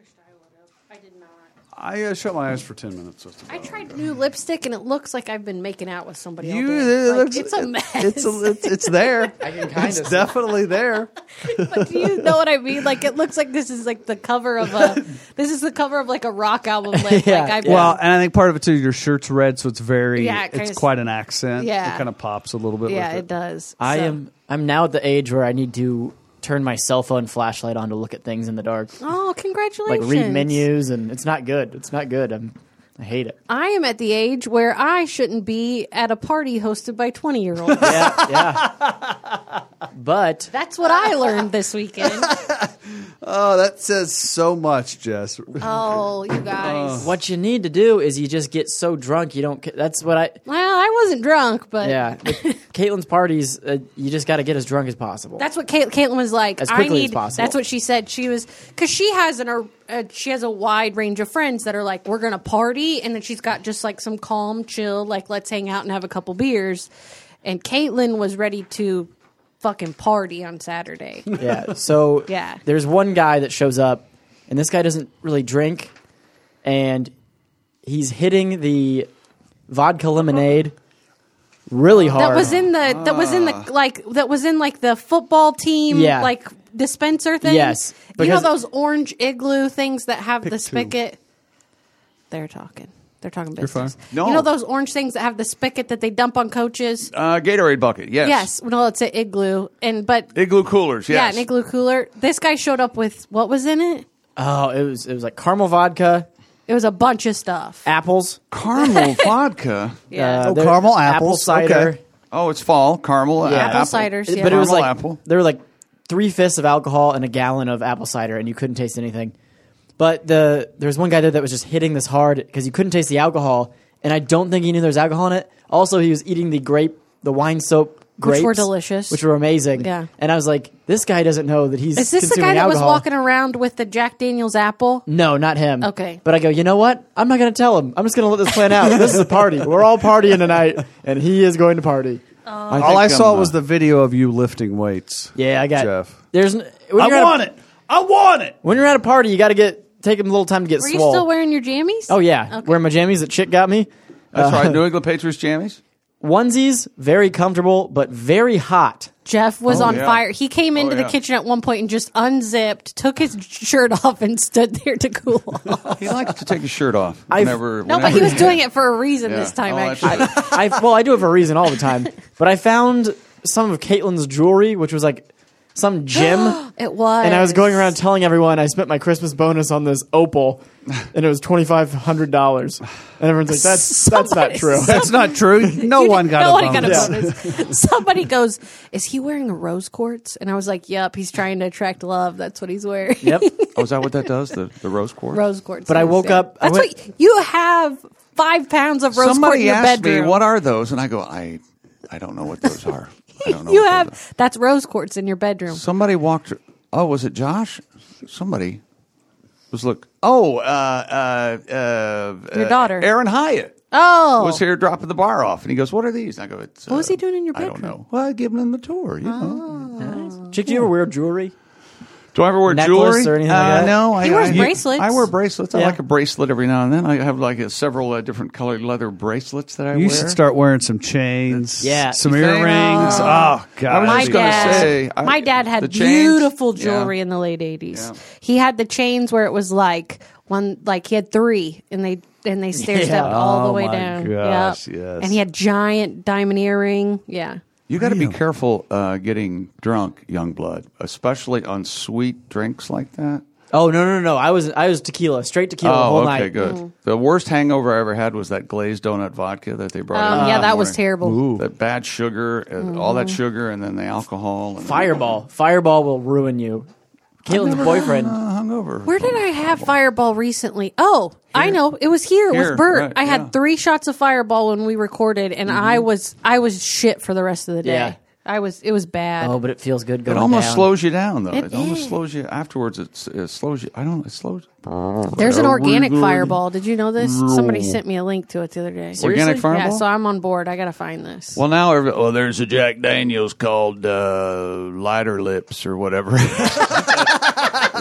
I did not. I shut my eyes for 10 minutes. I tried new lipstick, and it looks like I've been making out with somebody all You, day. it Like, looks- it's a mess. It's there. I can kind It's of definitely there. But do you know what I mean? Like, it looks like this is like the cover of a. This is the cover of like a rock album. Lip. Yeah, Like, I've Well, and I think part of it too, your shirt's red, so it's very, Yeah, it it's kinda- quite an accent. Yeah. It kind of pops a little bit yeah, with it does. I'm now at the age where I need to turn my cell phone flashlight on to look at things in the dark. Oh, Like congratulations! read menus, and it's not good. It's not good. I hate it. I am at the age where I shouldn't be at a party hosted by 20-year-olds. Yeah. But That's what I learned this weekend. Oh, that says so much, Jess. Oh, you guys. what you need to do is you just get so drunk you don't. That's what I. Well, I wasn't drunk, but Yeah, with Caitlin's parties, you just got to get as drunk as possible. that's what Caitlin was like. As quickly I need. as possible. That's what she said. She was because she has she has a wide range of friends that are like, we're gonna party, and then she's got just like some calm, chill, like let's hang out and have a couple beers. And Caitlin was ready to fucking party on Saturday. Yeah. So Yeah. there's one guy that shows up, and this guy doesn't really drink, and he's hitting the vodka lemonade really hard. That was in the football team Yeah. like dispenser thing. Yes, you know because- those orange igloo things that have the two. spigot. They're talking business. fine. No. You know those orange things that have the spigot that they dump on coaches. Gatorade bucket, yes. Yes, no, it's an igloo, but Igloo coolers, yeah, yes. an igloo cooler. This guy showed up with what was in it? Oh, it was like caramel vodka, It was a bunch of stuff. apples. Caramel vodka. Yeah, there- caramel apple apples, cider. okay. Oh, it's fall. Caramel. Yeah. apple ciders. Yeah. But it was Caramel like apple. there were like 3/5 of alcohol and a gallon of apple cider, and you couldn't taste anything. But there was one guy there that was just hitting this hard because you couldn't taste the alcohol, and I don't think he knew there was alcohol in it. Also, he was eating the wine soap grapes, were delicious. which were amazing. Yeah. And I was like, this guy doesn't know that he's Is this the consuming guy that was alcohol. walking around with the Jack Daniels apple? No, not him. Okay. But I go, you know what? I'm not going to tell him. I'm just going to let this plan out. This is a party. We're all partying tonight, and he is going to party. All I saw was the video of you lifting weights. Yeah, I got Jeff. When I you're at want it. I want it. When you're at a party, you got to take a little time to get Were you swole. still wearing your jammies? Oh yeah, Okay. wearing my jammies that chick got me. That's right. New England Patriots jammies. Onesies, very comfortable, but very hot. Jeff was on yeah. fire. He came into the yeah. kitchen at one point and just unzipped, took his shirt off, and stood there to cool off. He likes to take his shirt off. I've- Whenever, No, but he was doing it for a reason Yeah. this time, Oh, that's actually. I do it for a reason all the time. But I found some of Caitlin's jewelry, which was like some gem. It was. And I was going around telling everyone I spent my Christmas bonus on this opal, and it was $2,500. And everyone's like, "That's not Somebody- true." That's not true. No one got Nobody a got a bonus. bonus. Somebody goes, "Is he wearing a rose quartz?" And I was like, "Yep, he's trying to attract love. That's what he's wearing." Yep. Oh, is that what that does? The rose quartz? Rose quartz. But I woke up- I That's went- what you have. 5 pounds of rose quartz in Somebody your asked bedroom. me, what are those? And I go, I don't know what those are. I don't know You what those are. have that's rose quartz in your bedroom. Somebody walked. Oh, was it Josh? Somebody was look. Oh, Your daughter. Aaron Hyatt Oh, was here dropping the bar off, and he goes, "What are these?" And I go, "It's." What was he doing in your I don't bedroom? know. Well, I giving him the tour. You know. Chick, do you ever wear jewelry? Do I ever wear Necklace jewelry or anything like that? No, He wears bracelets. I wear bracelets. I Yeah. like a bracelet every now and then. I have like several different colored leather bracelets that I You wear. should start wearing some chains. Yeah. Some You think? earrings. Oh, God. I was my just gonna dad, say, my dad had the chains, beautiful jewelry yeah. in the late 80s. Yeah. He had the chains where it was like he had 3 and they stair stepped all the way my down. gosh, Yep. yes. And he had giant diamond earring. Yeah. You got to be careful getting drunk, young blood, especially on sweet drinks like that. Oh no! I was tequila, straight tequila the whole okay, night. good. The worst hangover I ever had was that glazed donut vodka that they brought in. Yeah, that that was morning. terrible. That bad sugar, all that sugar, and then the alcohol. And Fireball will ruin you. Caitlin's boyfriend. hungover. Where did I have Fireball recently? Oh, I know. It was here. It was Here, Bert. right, I had yeah. 3 shots of Fireball when we recorded, and I was shit for the rest of the day. Yeah. It was bad. Oh, but it feels good It going almost down. slows you down, though. It It almost is. slows you afterwards. It slows you. It slows. There's an organic Fireball. Did you know this? Somebody sent me a link to it the other day. Organic Fireball? Yeah, so I'm on board. I got to find this. Well, now there's a Jack Daniels called Lighter Lips or whatever.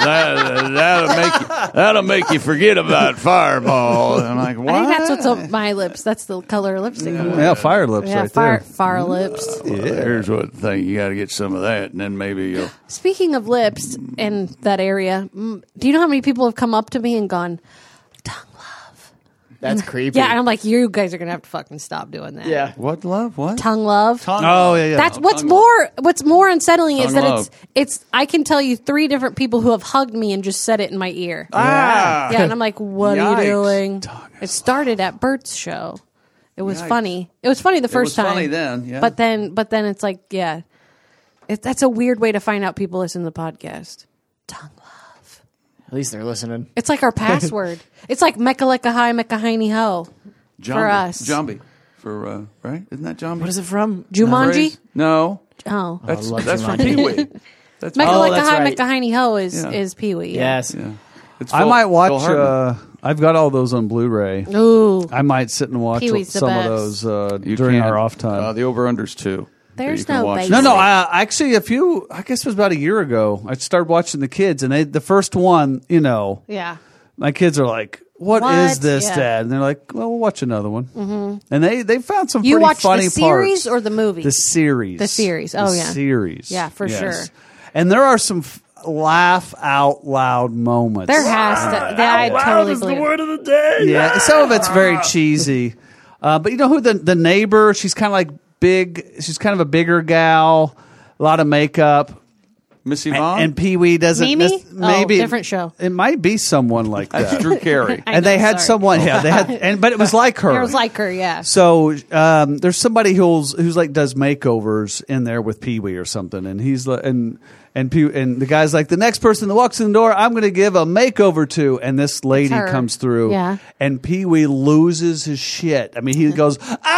that'll make you forget about Fireball. And I'm like, what? I think that's what's on my lips. That's the color of lipstick. I'm wearing. Yeah, fire lips Yeah, right fire lips. Here's what the thing. You got to get some of that, and then maybe you'll. Speaking of lips and that area, do you know how many people have come up to me and gone, tongue love? That's creepy. Yeah, and I'm like, you guys are gonna have to fucking stop doing that. Yeah. What love? What? Tongue love. Tongue Oh, love. yeah, yeah. That's Oh, what's tongue more. What's more unsettling is Tongue that love. it's. I can tell you 3 different people who have hugged me and just said it in my ear. Ah. Yeah, and I'm like, what are Yikes. you doing? It started at Bert's show. It was Yikes. funny. It was funny the first was time. funny then, yeah. But then it's like, yeah, that's a weird way to find out people listen to the podcast. Tongue love. At least they're listening. It's like our password. It's like Mecca Lecca Hi Mecca Heiny Ho for us. Jambi. For, right? Isn't that Jambi? What is it from? Jumanji. No. Oh, That's love from Jumanji. Pee-wee. That's Mecca Oh, Lecca that's Hi right. Mecca Heiny Ho is Yeah. Pee-wee. Yes. Yeah. It's I Phil- might Phil watch. Hartman. I've got all those on Blu-ray. Ooh, I might sit and watch Pee-wee's the some best. of those You during can't. our off time. The over-unders, too. There's You can no watch. basic. No, actually, I guess it was about a year ago. I started watching the kids, and the first one, yeah. my kids are like, "What is What? this, Yeah. Dad?" And they're like, "Well, we'll watch another one." Mm-hmm. And they found some You pretty watched funny the series parts. or the movie? The series. The series. Oh, The yeah. series. Yeah, for Yes. sure. And there are some laugh out loud moments. There has to. I totally believe. of the day. Yeah, some of it's very cheesy. But you know who the neighbor? She's kind of like big. She's kind of a bigger gal. A lot of makeup. Miss Yvonne? And Pee Wee doesn't. Mimi? Maybe Oh, different show. It might be someone like That's that. Drew Carey. I And they know, had sorry. someone. Yeah, they had. But it was like her. It was like her, yeah. So there's somebody who's like does makeovers in there with Pee Wee or something, and he's like, and the guy's like, the next person that walks in the door, I'm going to give a makeover to, and this lady her. comes through, Yeah. and Pee Wee loses his shit. I mean, he goes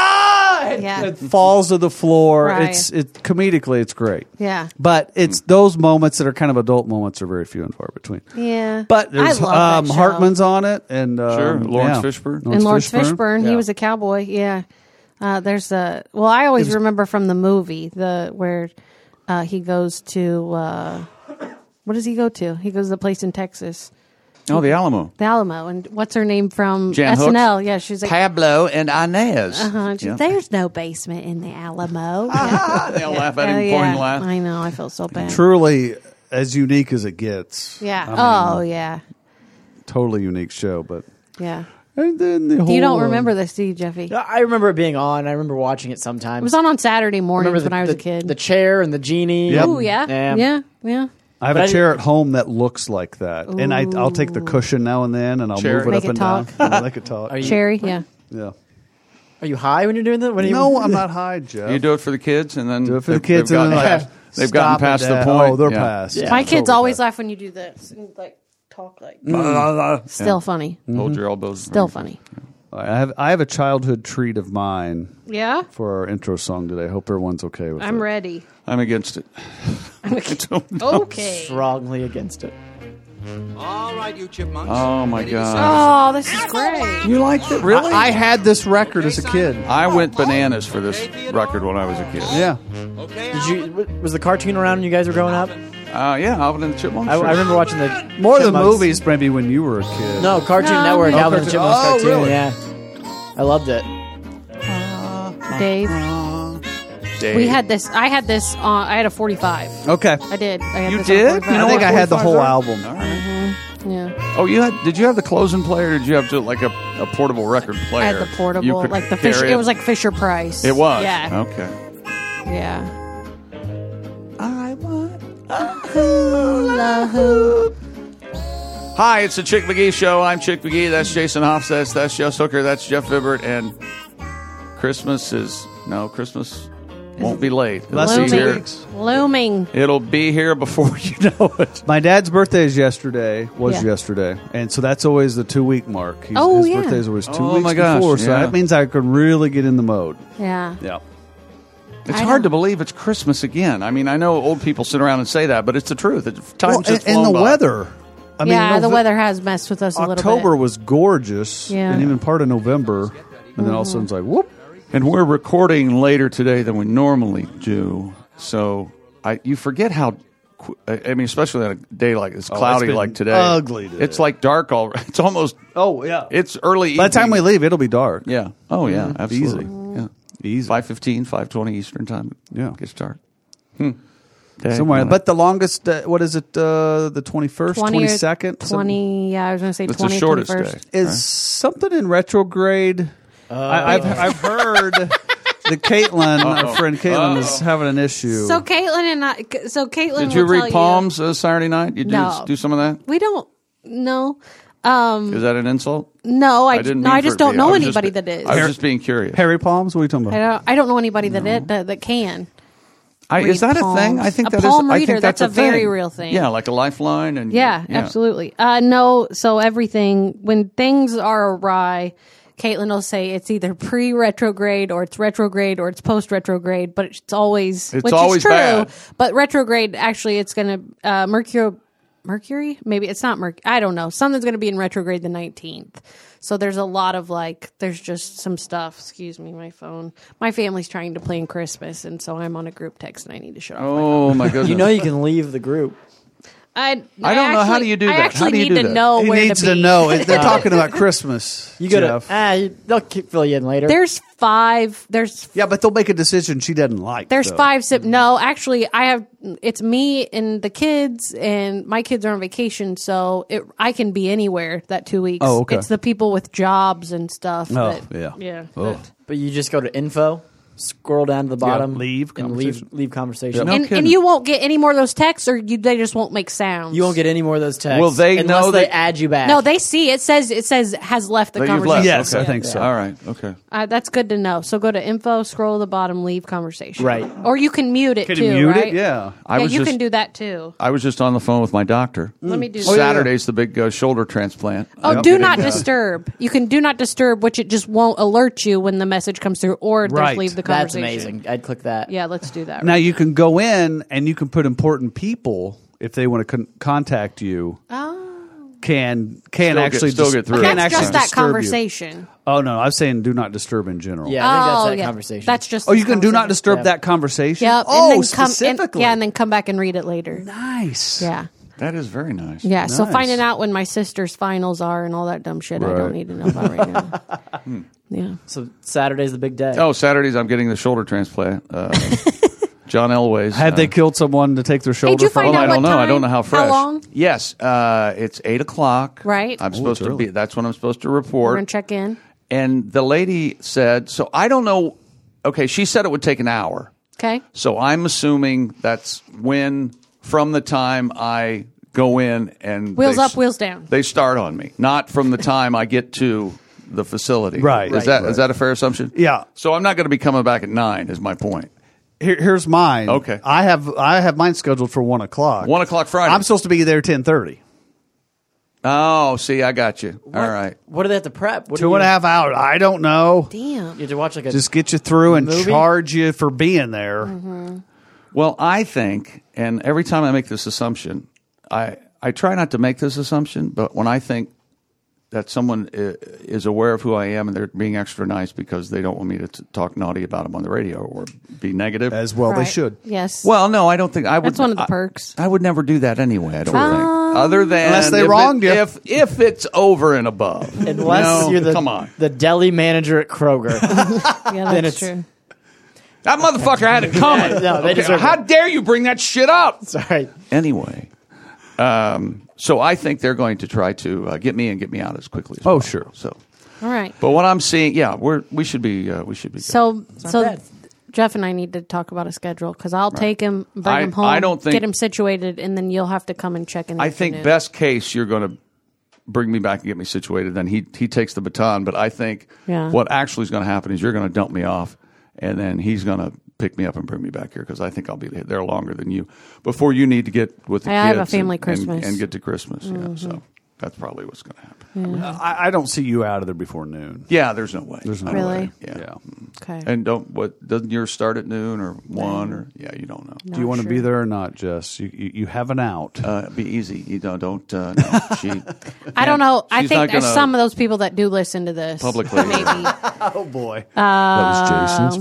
Yeah. and falls to the floor. Right. It's comedically, it's great. Yeah. But it's those moments that are kind of adult moments are very few and far between. Yeah. But there's I love that show. Hartman's on it, and Sure, Lawrence yeah. Fishburne. And Lawrence Fishburne, Yeah. he was a cowboy. Yeah. There's a. Well, I always remember from the movie where he goes to. What does he go to? He goes to the place in Texas, Oh, the Alamo. the Alamo, and what's her name from Jan SNL? Hooks? Yeah, she's like, Pablo and Inez. Yeah. there's no basement in the Alamo. They'll laugh at him, Oh, point yeah. and laugh. I know. I feel so bad. Truly as unique as it gets. Yeah. I mean, Yeah. totally unique show, but Yeah. and then the whole, You don't remember this, do you, Jeffy? I remember it being on. I remember watching it sometimes. It was on Saturday mornings when I was a the kid. The chair and the genie. Yep. Oh yeah. Yeah. Yeah. I have But a I- chair at home that looks like that, and I'll take the cushion now and then, and I'll Cherry. move it Make up it and talk. down. Make it talk. Are you- Cherry. Yeah. Yeah. Are you high when you're doing that? When No, I'm not high, Jeff. You do it for the kids, and then Do it for the they've- kids, They've and gotten, then like, they've gotten stop past it, the Dad. point. Oh, they're Yeah. past. Yeah. My It's kids over always that. laugh when you do this and like talk like. Mm. Still funny. Hold your elbows. Still funny. I have a childhood treat of mine Yeah. for our intro song today. Hope everyone's okay with it. I'm ready. I'm against it. Okay. strongly against it. All right, you chipmunks. Oh, my Ready to God. Oh, this is great. You liked it, really? I had this record as a kid. I went bananas for this record when I was a kid. Yeah. sing? Okay, Did you? Was the cartoon around when you guys were growing up? Yeah, Alvin and the Chipmunks. I remember watching the More than Chipmunks. movies, maybe when you were a kid. No, Cartoon No. Network, Oh, Alvin and cartoon- Chipmunks oh, cartoon. really? Yeah, I loved it. Dave, Dave. we had this. I had this. I had a 45. Okay. I did. I had You this did? On 45. You know I think what I had the 45s whole are? album. All right. Yeah. Oh, did you have the closing player, or did you have like a portable record player? I had the You portable, could like the carry Fisher. It was like Fisher Price. It was? Yeah. Okay. Yeah. I want Hula hoop. Hi, it's the Chick McGee Show. I'm Chick McGee. That's Jason Hofstadts. That's Jess Hooker. That's Jeff Vibert. And Christmas won't be late. Less It'll than be 2 here. weeks. Looming. It'll be here before you know it. My dad's birthday is yesterday. Yeah. Yesterday, and so that's always the 2 week mark. His Yeah. birthday is always 2 Oh, weeks my gosh, before, so yeah. that means I could really get in the mode. Yeah. Yeah. It's I hard know. to believe it's Christmas again. I mean, I know old people sit around and say that, but it's the truth. Time's just and flown the by. weather. I mean, Yeah, the Nove- weather has messed with us a little bit. October was gorgeous, Yeah. and even part of November, and then all of a sudden it's like, whoop. And we're recording later today than we normally do. So you forget how I mean, especially on a day like it's cloudy been like today. ugly today. It's like dark already. It's almost. Oh yeah. It's early. By the time we evening. leave, it'll be dark. Yeah. Oh yeah. Absolutely. Easy. Yeah. Easy. 5:15, 5:20 Eastern time. Yeah. Gets dark. Somewhere, but the longest. What is it? The 21st, 22nd, 20. Yeah, I was going to say It's 20. the shortest 21st. day. is something in retrograde. I've heard that Caitlin, our friend Caitlin, is having an issue. So Caitlin and I. So Caitlin. Did you will read tell Palms Saturday night? You No. do some of that? We don't know. Is that an insult? No, I didn't. no, mean I for just it to don't be. know I was anybody just, that is. I was just being curious. Harry Palms? What are you talking about? I don't know anybody that can. Is that palms. a thing? I think A that is. palm I reader, think that's a very thing. real thing. Yeah, like a lifeline and Yeah, absolutely. No, so everything when things are awry, Caitlin will say it's either pre-retrograde or it's retrograde or it's post-retrograde, but it's always It's which always is true. bad. But retrograde actually, it's going to Mercury. Maybe it's not Mercury. I don't know. Something's going to be in retrograde the 19th. So there's a lot of there's just some stuff. Excuse me, my phone. My family's trying to plan Christmas, and so I'm on a group text, and I need to shut off. Oh my goodness! You know you can leave the group. I don't know. How do you do that? I actually How do you need do to that? know He where needs to be. to know. They're talking about Christmas. You go Jeff. they'll fill you in later. There's 5. There's Yeah, but they'll make a decision she doesn't like. There's though. 5 No, actually, it's me and the kids, and my kids are on vacation, so I can be anywhere that 2 weeks. Oh, okay. It's the people with jobs and stuff. Oh, that, yeah. that- Oh. But you just go to info, scroll down to the bottom, leave and conversation. leave conversation. No and kidding. you won't get any more of those texts, or they just won't make sounds. You won't get any more of those texts. Will they unless know they that- add you back? No, they see it says has left the That you've conversation. left. Yes, Okay. I think so. All right. Okay. That's good to know. So go to info, scroll to the bottom, leave conversation. Right. Or you can mute it Can too. you mute right? it? Yeah. I was you just- can do that too. I was just on the phone with my doctor. Let me do that. Saturday's the big shoulder transplant. Oh, I'm do getting, not disturb. You can do not disturb, which it just won't alert you when the message comes through, or Right. just leave the That's conversation. amazing. I'd click that. Yeah, let's do that. Now you can go in and you can put important people if they want to contact you. Oh. Can Still actually get through. Can That's actually just that disturb you. conversation. Oh no, I was saying do not disturb in general. Yeah, I think that's Oh, that yeah. conversation. That's just. Oh, this you can do not conversation. disturb Yeah. that conversation. Yep. Oh, and then come, specifically. and then come back and read it later. Nice. Yeah. That is very nice. Yeah. So Nice. finding out when my sister's finals are and all that dumb shit, I Right. don't need to know about right now. Yeah. so Saturday's the big day. Oh, Saturdays I'm getting the shoulder transplant. John Elway's. Had they killed someone to take their shoulder did you from? find Well, out I don't what know. I time? don't know how fresh. long? Yes, it's 8:00. Right. I'm Oh, supposed it's to be. early. That's when I'm supposed to We're report. gonna check in. And the lady said, so I don't know. Okay, she said it would take an hour. Okay. So I'm assuming that's when, from the time I go in and Wheels they up, wheels down. They start on me, not from the time I get to the facility. Right. Is that a fair assumption? Yeah. So I'm not going to be coming back at 9. Is my point. Here's mine. Okay. I have mine scheduled for 1 o'clock. 1 o'clock Friday. I'm supposed to be there 10:30. Oh, see, I got you. What- All right. What do they have to prep? What do 2.5 hours. I don't know. Damn. You have to watch like a Just get you through and movie? charge you for being there. Well, I think, and every time I make this assumption, I try not to make this assumption, but when I think that someone is aware of who I am and they're being extra nice because they don't want me to talk naughty about them on the radio or be negative. As well, they Right. should. Yes. Well, no, I don't think I would. That's one of the perks. I would never do that anyway. I don't think. Other than Unless they if wronged you. If it's over and above. unless No, you're come on. the deli manager at Kroger. Yeah, then that's it's- true. That motherfucker had it coming. No, they deserve How it. dare you bring that shit up? Sorry. Anyway, so I think they're going to try to get me out as quickly as Oh, possible. sure. So, All right. but what I'm seeing, yeah, we should be good. So bad. Jeff and I need to talk about a schedule because I'll take him, bring him home, I don't think- get him situated, and then you'll have to come and check in. The I think afternoon. best case you're going to bring me back and get me situated. Then he takes the baton. But I think Yeah. what actually is going to happen is you're going to dump me off, and then he's going to pick me up and bring me back here because I think I'll be there longer than you before you need to get with the I have kids a family and Christmas. and get to Christmas. Yeah, so that's probably what's going to happen. I don't see you out of there before noon. Yeah, there's no way. There's no Really? way. Yeah. Yeah. Okay. And doesn't yours start at noon or 1 or you don't know. Do you want to be there or not, Jess? You have an out. Be easy. You don't no. She I don't know. I she's think not there's gonna- some of those people that do listen to this Publicly. Maybe. Oh boy, that was Jason speaking.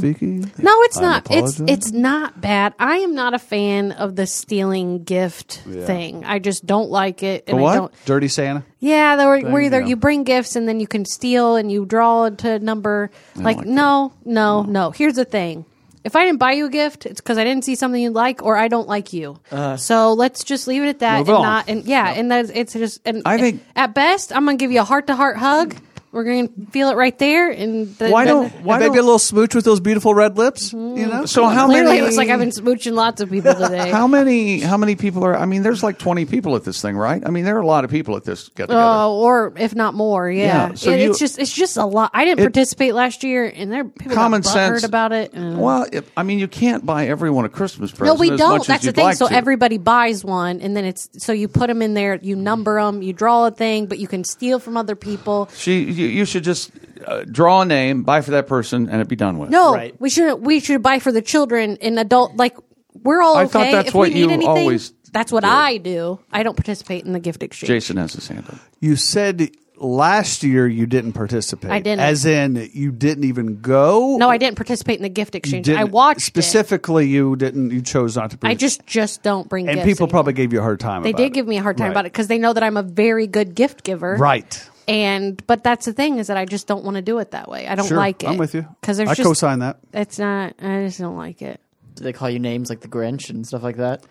No, it's I'm not. apologizing. It's not bad. I am not a fan of the stealing gift Yeah. thing. I just don't like it. And what? I don't. Dirty Santa. Yeah, where either yeah. you bring gifts and then you can steal and you draw into a number. Like, like no. Here's the thing. If I didn't buy you a gift, it's because I didn't see something you like or I don't like you. So let's just leave it at that Move and on. not. And yeah, and that's it's just. And I think- at best, I'm gonna give you a heart-to-heart hug. We're gonna feel it right there. And Why don't And maybe a little smooch with those beautiful red lips. You know. So how Clearly, many? it looks like I've been smooching lots of people today. How many people are? I mean, there's like 20 people at this thing, right? I mean, there are a lot of people at this get together. Or if not more, yeah. Yeah, so It's just a lot. I didn't participate last year, and there people Common got sense butthurt about it. and- Well, I mean, you can't buy everyone a Christmas no, present. we as don't. Much That's as the you'd thing. like So to. everybody buys one, and then it's so you put them in there, you number them, you draw a thing, but you can steal from other people. You should just draw a name, buy for that person, and it be done with. No, Right. we shouldn't. We should buy for the children and adult. Like we're all okay. I thought that's if what we need you anything, always that's what did. I do. I don't participate in the gift exchange. Jason has his hand up. You said last year you didn't participate. I didn't. As in, you didn't even go. No, I didn't participate in the gift You exchange. didn't- I watched it. specifically. You didn't. You chose not to. I participate. just don't bring and gifts. people anymore. probably gave you a hard time. They about did it. give me a hard time Right. about it because they know that I'm a very good gift giver. Right. But that's the thing is that I just don't want to do it that way. I don't Sure, like it. I'm with you. Because there's I just co-sign that. it's not. I just don't like it. Do they call you names like the Grinch and stuff like that?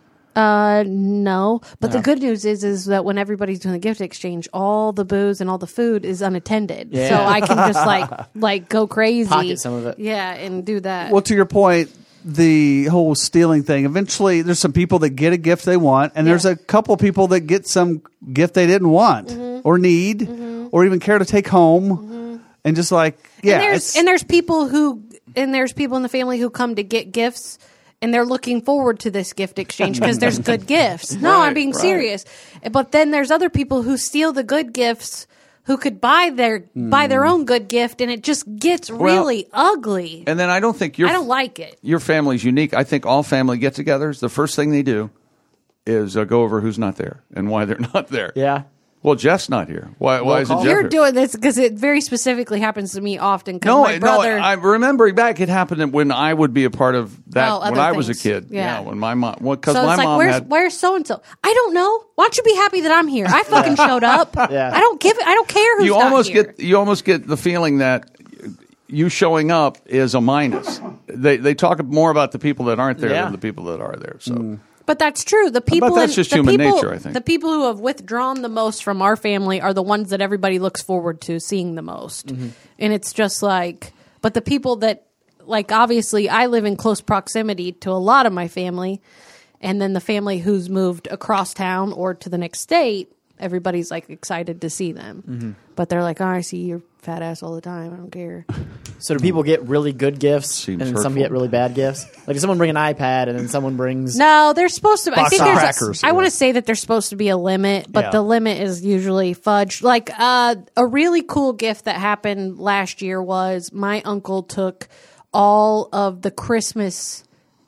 No. But the good news is that when everybody's doing the gift exchange, all the booze and all the food is unattended, Yeah. so I can just like go crazy, Pocket some of it. yeah, and do that. Well, to your point, the whole stealing thing. Eventually, there's some people that get a gift they want, and there's Yeah. a couple people that get some gift they didn't want Mm-hmm. or need or even care to take home, and just like yeah, and there's people in the family who come to get gifts and they're looking forward to this gift exchange because there's good gifts. No, I'm being right. serious. But then there's other people who steal the good gifts who could buy their own good gift, and it just gets really ugly. And then I don't think I don't like it. your family's unique. I think all family get-togethers, the first thing they do is go over who's not there and why they're not there. Yeah. Well, Jeff's not here. Why isn't call. Jeff You're here? doing this because it very specifically happens to me often. Because No, my brother, I'm remembering back. It happened when I would be a part of that Oh, when other I was a things. kid. Yeah. when my mom, because so my it's like, mom where's so and so? I don't know. Why don't you be happy that I'm here? I fucking showed up. Yeah. I don't care who's you not almost here. you almost get the feeling that you showing up is a minus. They talk more about the people that aren't there Yeah. than the people that are there. So. But that's true. The people, that's just the human people, nature, I think. The people who have withdrawn the most from our family are the ones that everybody looks forward to seeing the most. Mm-hmm. And it's just like, but the people that, like, obviously, I live in close proximity to a lot of my family, and then the family who's moved across town or to the next state, everybody's like excited to see them. Mm-hmm. But they're like, oh, I see your fat ass all the time. I don't care. So do people get really good gifts Seems and then some hurtful. get really bad gifts? Like if someone bring an iPad and then someone brings No, they're supposed to. I Box think of there's. crackers, I yeah. want to say that there's supposed to be a limit, but Yeah. the limit is usually fudged. Like a really cool gift that happened last year was my uncle took all of the Christmas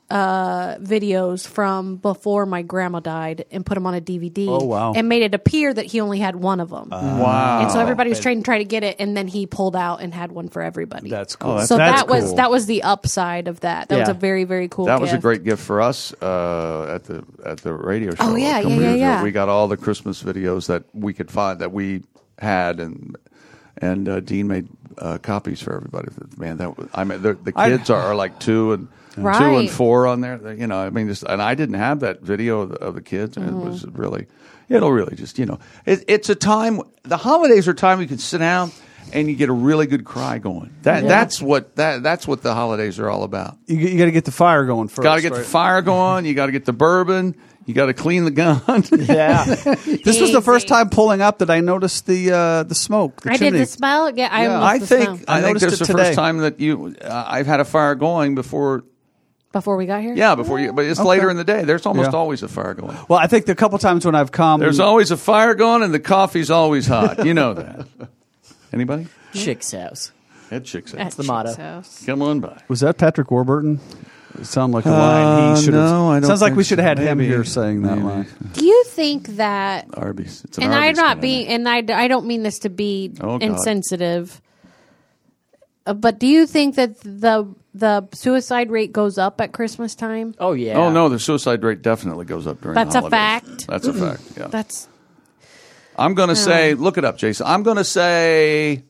videos from before my grandma died and put them on a DVD. Oh, wow. And made it appear that he only had one of them. Wow. And so everybody was trying to get it, and then he pulled out and had one for everybody. That's cool. so That's that was cool. that was the upside of that. That was Yeah. a very, very cool. That was a gift. great gift for us at the radio show. Oh, yeah, a couple yeah, years ago. yeah. We got all the Christmas videos that we could find that we had, and Dean made copies for everybody. Man, that was, I mean, the kids are like 2 and Right. 2 and 4 on there. You know, I mean, and I didn't have that video of the kids, and it was really, it'll really just, you know, it's a time. The holidays are a time you can sit down and you get a really good cry going. That's what the holidays are all about. You got to get the fire going first. Got to get the right? fire going. You got to get the bourbon. You got to clean the gun. Yeah. This was the first Easy. time pulling up that I noticed the smoke. The I chimney. did the smell. Yeah, I Yeah. almost I the think smell. I think noticed this it is the today. first time that I've had a fire going before. Before we got here. Yeah, before you. But it's Okay. later in the day. There's almost Yeah. always a fire going. Well, I think the couple times when I've come, There's always a fire going, and the coffee's always hot. You know that. Anybody? Chick's house. Head chicks. At the motto. Chick's house. Come on by. was that Patrick Warburton? It sounded like a line he should have. no, I don't Sounds like think we should have had so. him Maybe. here saying that Maybe. line. Do you think that? Arby's. It's an And I'm Arby's not kind of being, thing. and I don't mean this to be Oh, God. insensitive. But do you think that the suicide rate goes up at Christmas time? Oh yeah. Oh no, the suicide rate definitely goes up during. That's the a holidays. fact. That's a fact. Yeah. That's I'm going to say, look it up, Jason. I'm going to say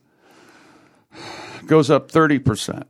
goes up 30%.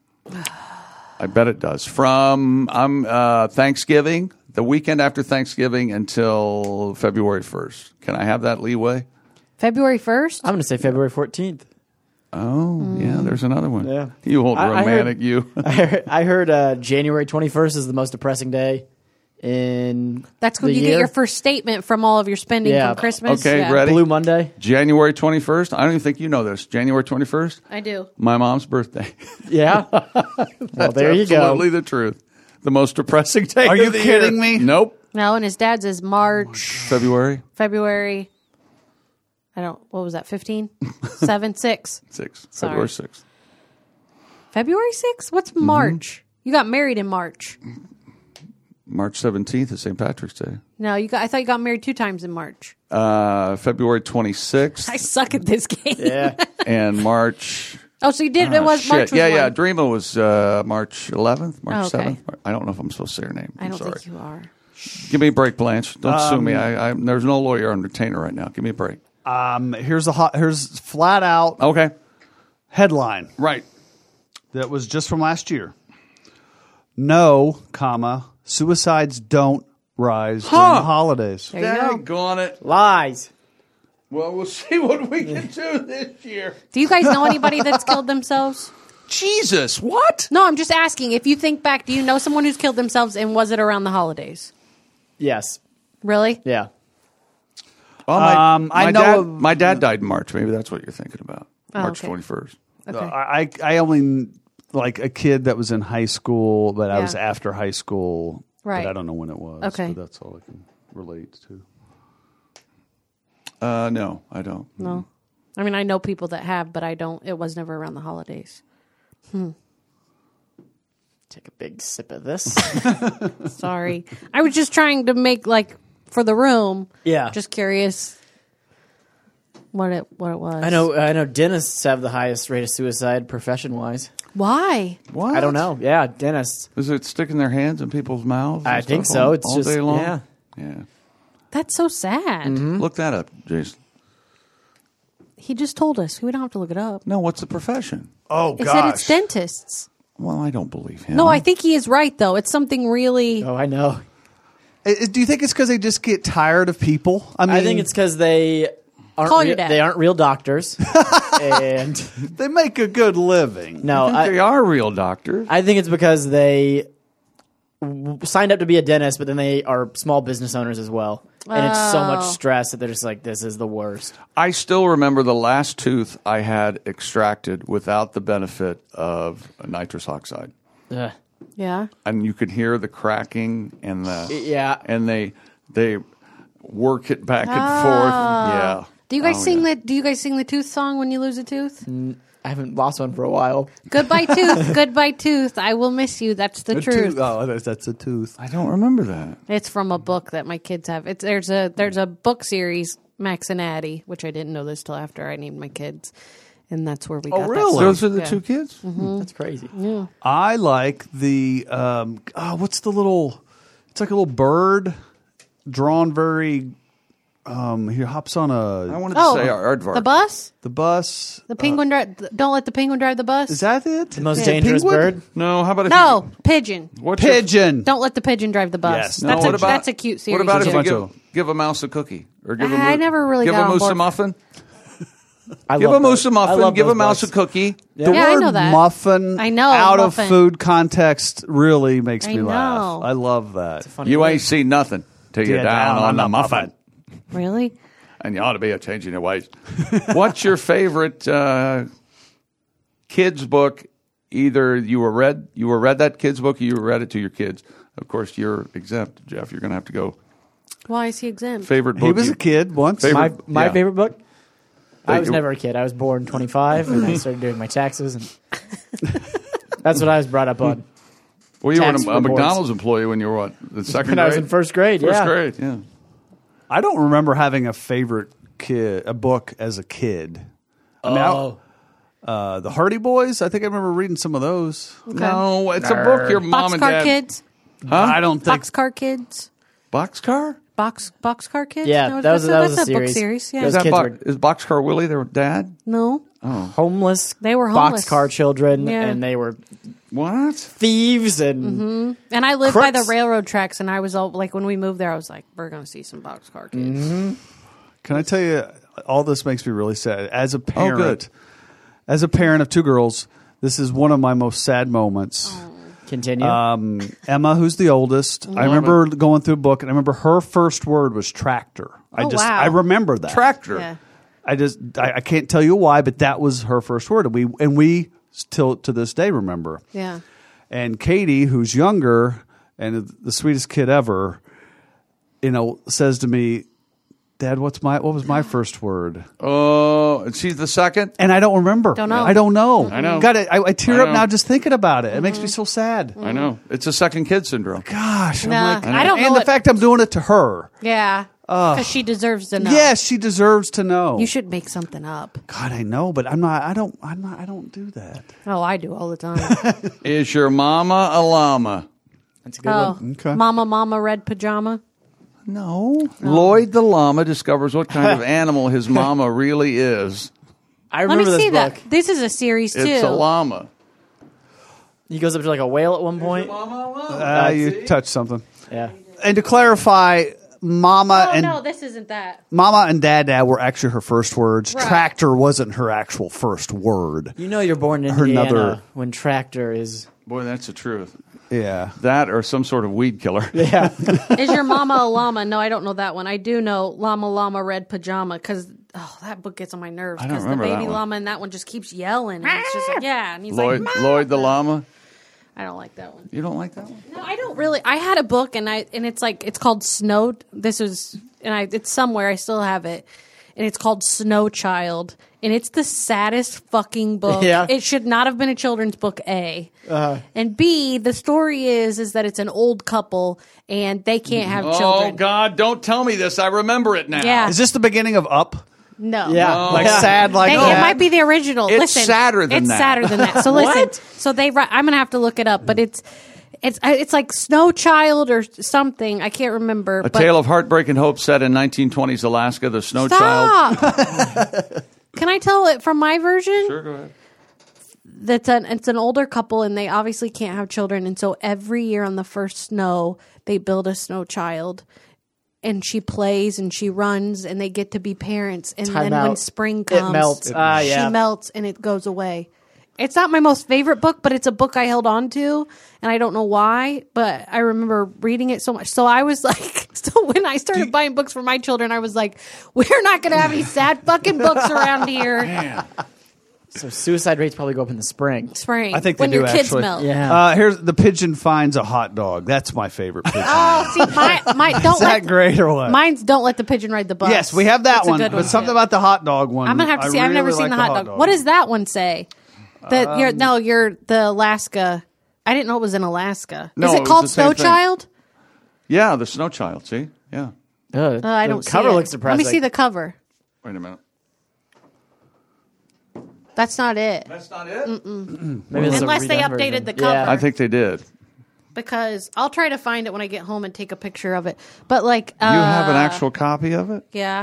I bet it does. From Thanksgiving, the weekend after Thanksgiving until February 1st. Can I have that leeway? February 1st? I'm going to say February 14th. Oh, yeah, there's another one. Yeah. You old I romantic, heard- you. I heard January 21st is the most depressing day in That's when the you year. get your first statement from all of your spending Yeah. from Christmas. Okay, Yeah. ready? Blue Monday. January 21st. I don't even think you know this. January 21st, I do. my mom's birthday. Yeah. Well, there you go. Absolutely the truth. The most depressing day Are of you the kidding year. me? Nope. No, and his dad's is March, February February. What was that, 15? 7, 6. 6th. Sorry. February 6th. February 6th? What's March? You got married in March. March 17th is St. Patrick's Day. No, I thought you got married 2 times in March. February 26th I suck at this game. Yeah. and March. Oh, so you did. It was Shit. March. Was yeah. one. Dreama was March 11th, March Oh, okay. 7th. I don't know if I'm supposed to say her name. I I'm don't sorry. think you are. Give me a break, Blanche. Don't sue me. There's no lawyer on retainer right now. Give me a break. Here's flat out Okay. headline Right. that was just from last year. No, suicides don't rise during the holidays. There you go. Daggone it. Lies. Well, we'll see what we can do this year. Do you guys know anybody that's killed themselves? Jesus, what? No, I'm just asking. If you think back, do you know someone who's killed themselves, and was it around the holidays? Yes. Really? Yeah. Well, I know my dad died in March. Maybe that's what you're thinking about. Oh, March okay. 21st. Okay. I only like a kid that was in high school, but I was Yeah. after high school. Right. But I don't know when it was. Okay. But that's all I can relate to. No, I don't. No. I mean, I know people that have, but I don't. It was never around the holidays. Take a big sip of this. Sorry. I was just trying to make, for the room. Yeah. Just curious what it was. I know dentists have the highest rate of suicide profession wise. Why? What? I don't know. Yeah, dentists. Is it sticking their hands in people's mouths? and I think stuff so. all- It's all just day long? yeah. Yeah. That's so sad. Look that up, Jason. He just told us. We don't have to look it up. No, what's the profession? Oh, He said it's dentists. Well, I don't believe him. No, I think he is right, though. It's something really... Oh, I know. Do you think it's because they just get tired of people? I think it's because they aren't Call your dad. they aren't real doctors, and they make a good living. no, I think they are real doctors. I think it's because they signed up to be a dentist, but then they are small business owners as well, and it's so much stress that they're just like, this is the worst. I still remember the last tooth I had extracted without the benefit of nitrous oxide. Ugh. Yeah. And you could hear the cracking and the Yeah. and they work it back and forth. Yeah. Do you guys Oh, sing yeah. Do you guys sing the tooth song when you lose a tooth? I haven't lost one for a while. Goodbye tooth, goodbye tooth. I will miss you. That's the truth. Oh, that's a tooth. I don't remember that. It's from a book that my kids have. There's a book series, Max and Addie, which I didn't know this till after I named my kids, and that's where we got really? that. song. Those are the Yeah. two kids? That's crazy. I like the what's the little? It's like a little bird drawn very. He hops on I a wanted to say aardvark. The bus, the bus. the penguin. Don't let the penguin drive the bus. Is that it? The most dangerous Penguin? bird. No, how about if No, pigeon. you, what's your- Pigeon. Don't let the pigeon drive the bus. Yes. No, That's what a about- that's a cute series. What about to if do. you give a mouse a cookie? Or give a I never really give got a on moose board. a muffin? I Give love a moose those. a I muffin, love give a those mouse books. a cookie. The Yeah, I word know that. muffin I know, out muffin. of food context really makes I me laugh. know. I love that. Funny You word. ain't seen nothing till you're down on the muffin. Really? And you ought to be a changing your ways. What's your favorite kids book? Either you read that kids book, or you read it to your kids. Of course, you're exempt, Jeff. You're going to have to go. Why is he exempt? Favorite book? He was you- a kid once. Favorite- My Yeah. favorite book. I That was you- never a kid. I was born 25, and I started doing my taxes, and that's what I was brought up on. Well, you were tax a reports. McDonald's employee when you were what? The second When grade? I was in first grade. First yeah. grade, yeah. I don't remember having a favorite book as a kid. I mean, The Hardy Boys. I think I remember reading some of those. No, it's a book your mom and Boxcar dad. Kids. I don't think. Boxcar Kids. Boxcar? Boxcar Kids. Yeah, No, that was that's a a book series. series. Yeah. Those Is, kids were is Boxcar Willie their dad? No. homeless. They were homeless. boxcar children, Yeah. and they were What? thieves and And I lived by the Crooks. railroad tracks, and I was all like, when we moved there, I was like, we're going to see some Boxcar Kids. Can I tell you? All this makes me really sad. As a parent, good. as a parent of two girls, this is one of my most sad moments. continue. Emma, who's the oldest, I remember going through a book, and I remember her first word was tractor. wow. I remember that. Tractor. Yeah. I can't tell you why, but that was her first word, and we still to this day remember. Yeah. And Katie, who's younger and the sweetest kid ever, says to me, "Dad, what was my first word?" Oh, and she's the second? And I don't remember. Don't know. I don't know. I know. God, I tear I up know. now just thinking about it. It makes me so sad. I know. It's a second kid syndrome. Gosh, I'm Nah, like, I don't know and the what- fact I'm doing it to her. Yeah. Because she deserves to know. Yes, she deserves to know. You should make something up. God, I know, but I'm not. I don't do that. Oh, I do all the time. Is your mama a llama? That's a good Oh, one. Okay. Mama, red pajama. No. Lloyd the llama discovers what kind of animal his mama really is. I Let remember me this see book. that. This is a series too. It's a llama. He goes up to like a whale at one point. You touched something. Yeah. And to clarify, Mama Oh and no, this isn't that. Mama and Dad were actually her first words. Right. Tractor wasn't her actual first word. You know you're born in Her Indiana another- when tractor is. Boy, that's the truth. Yeah. That or some sort of weed killer. Yeah. Is your mama a llama? No, I don't know that one. I do know llama, red pajama because that book gets on my nerves I don't because the remember that baby one. llama in that one just keeps yelling and it's just like, yeah, and he's Lloyd, like, Lloyd the llama. I don't like that one. You don't like that one? No, I don't really. I had a book and it's called Snow. This is it's somewhere. I still have it, and it's called Snow Child, and it's the saddest fucking book. Yeah. It should not have been a children's book. A and B. The story is that it's an old couple and they can't have Oh, children. God, don't tell me this. I remember it now. Yeah. Is this the beginning of Up? No. Yeah. Like sad like It that? might be the original. It's listen, sadder than it's that. sadder than that. So listen. So I'm gonna have to look it up, but it's like Snow Child or something. I can't remember. A tale of heartbreak and hope set in 1920s Alaska. The snow child. Stop. Can I tell it from my version? Sure, go ahead. It's an older couple and they obviously can't have children, and so every year on the first snow they build a snow child. And she plays and she runs and they get to be parents. And Time then when out. spring comes, It melts. Yeah. she melts and it goes away. It's not my most favorite book, but it's a book I held on to, and I don't know why, but I remember reading it so much. So I was like, so when I started buying books for my children, I was like, we're not going to have any sad fucking books around here. So suicide rates probably go up in the spring. Spring. I think they when do, your kids actually. melt. Yeah. Here's the pigeon finds a hot dog. That's my favorite pigeon. Oh, see, my don't Is that let great or what? mine's don't let the pigeon ride the bus. Yes, we have that That's a one. good But something too. about the hot dog one. I'm gonna have to I see. I've never really seen the like hot dog. What does that one say? That you're the Alaska. I didn't know it was in Alaska. No, Is it it was called the same Snow thing. Child? Yeah, the snow child. See? Yeah. I don't The cover see it. looks depressing. Let me see the cover. Wait a minute. That's not it. That's not it? Maybe it's a Unless they redone updated version. the cover. Yeah. I think they did. Because I'll try to find it when I get home and take a picture of it. But like, You have an actual copy of it? yeah,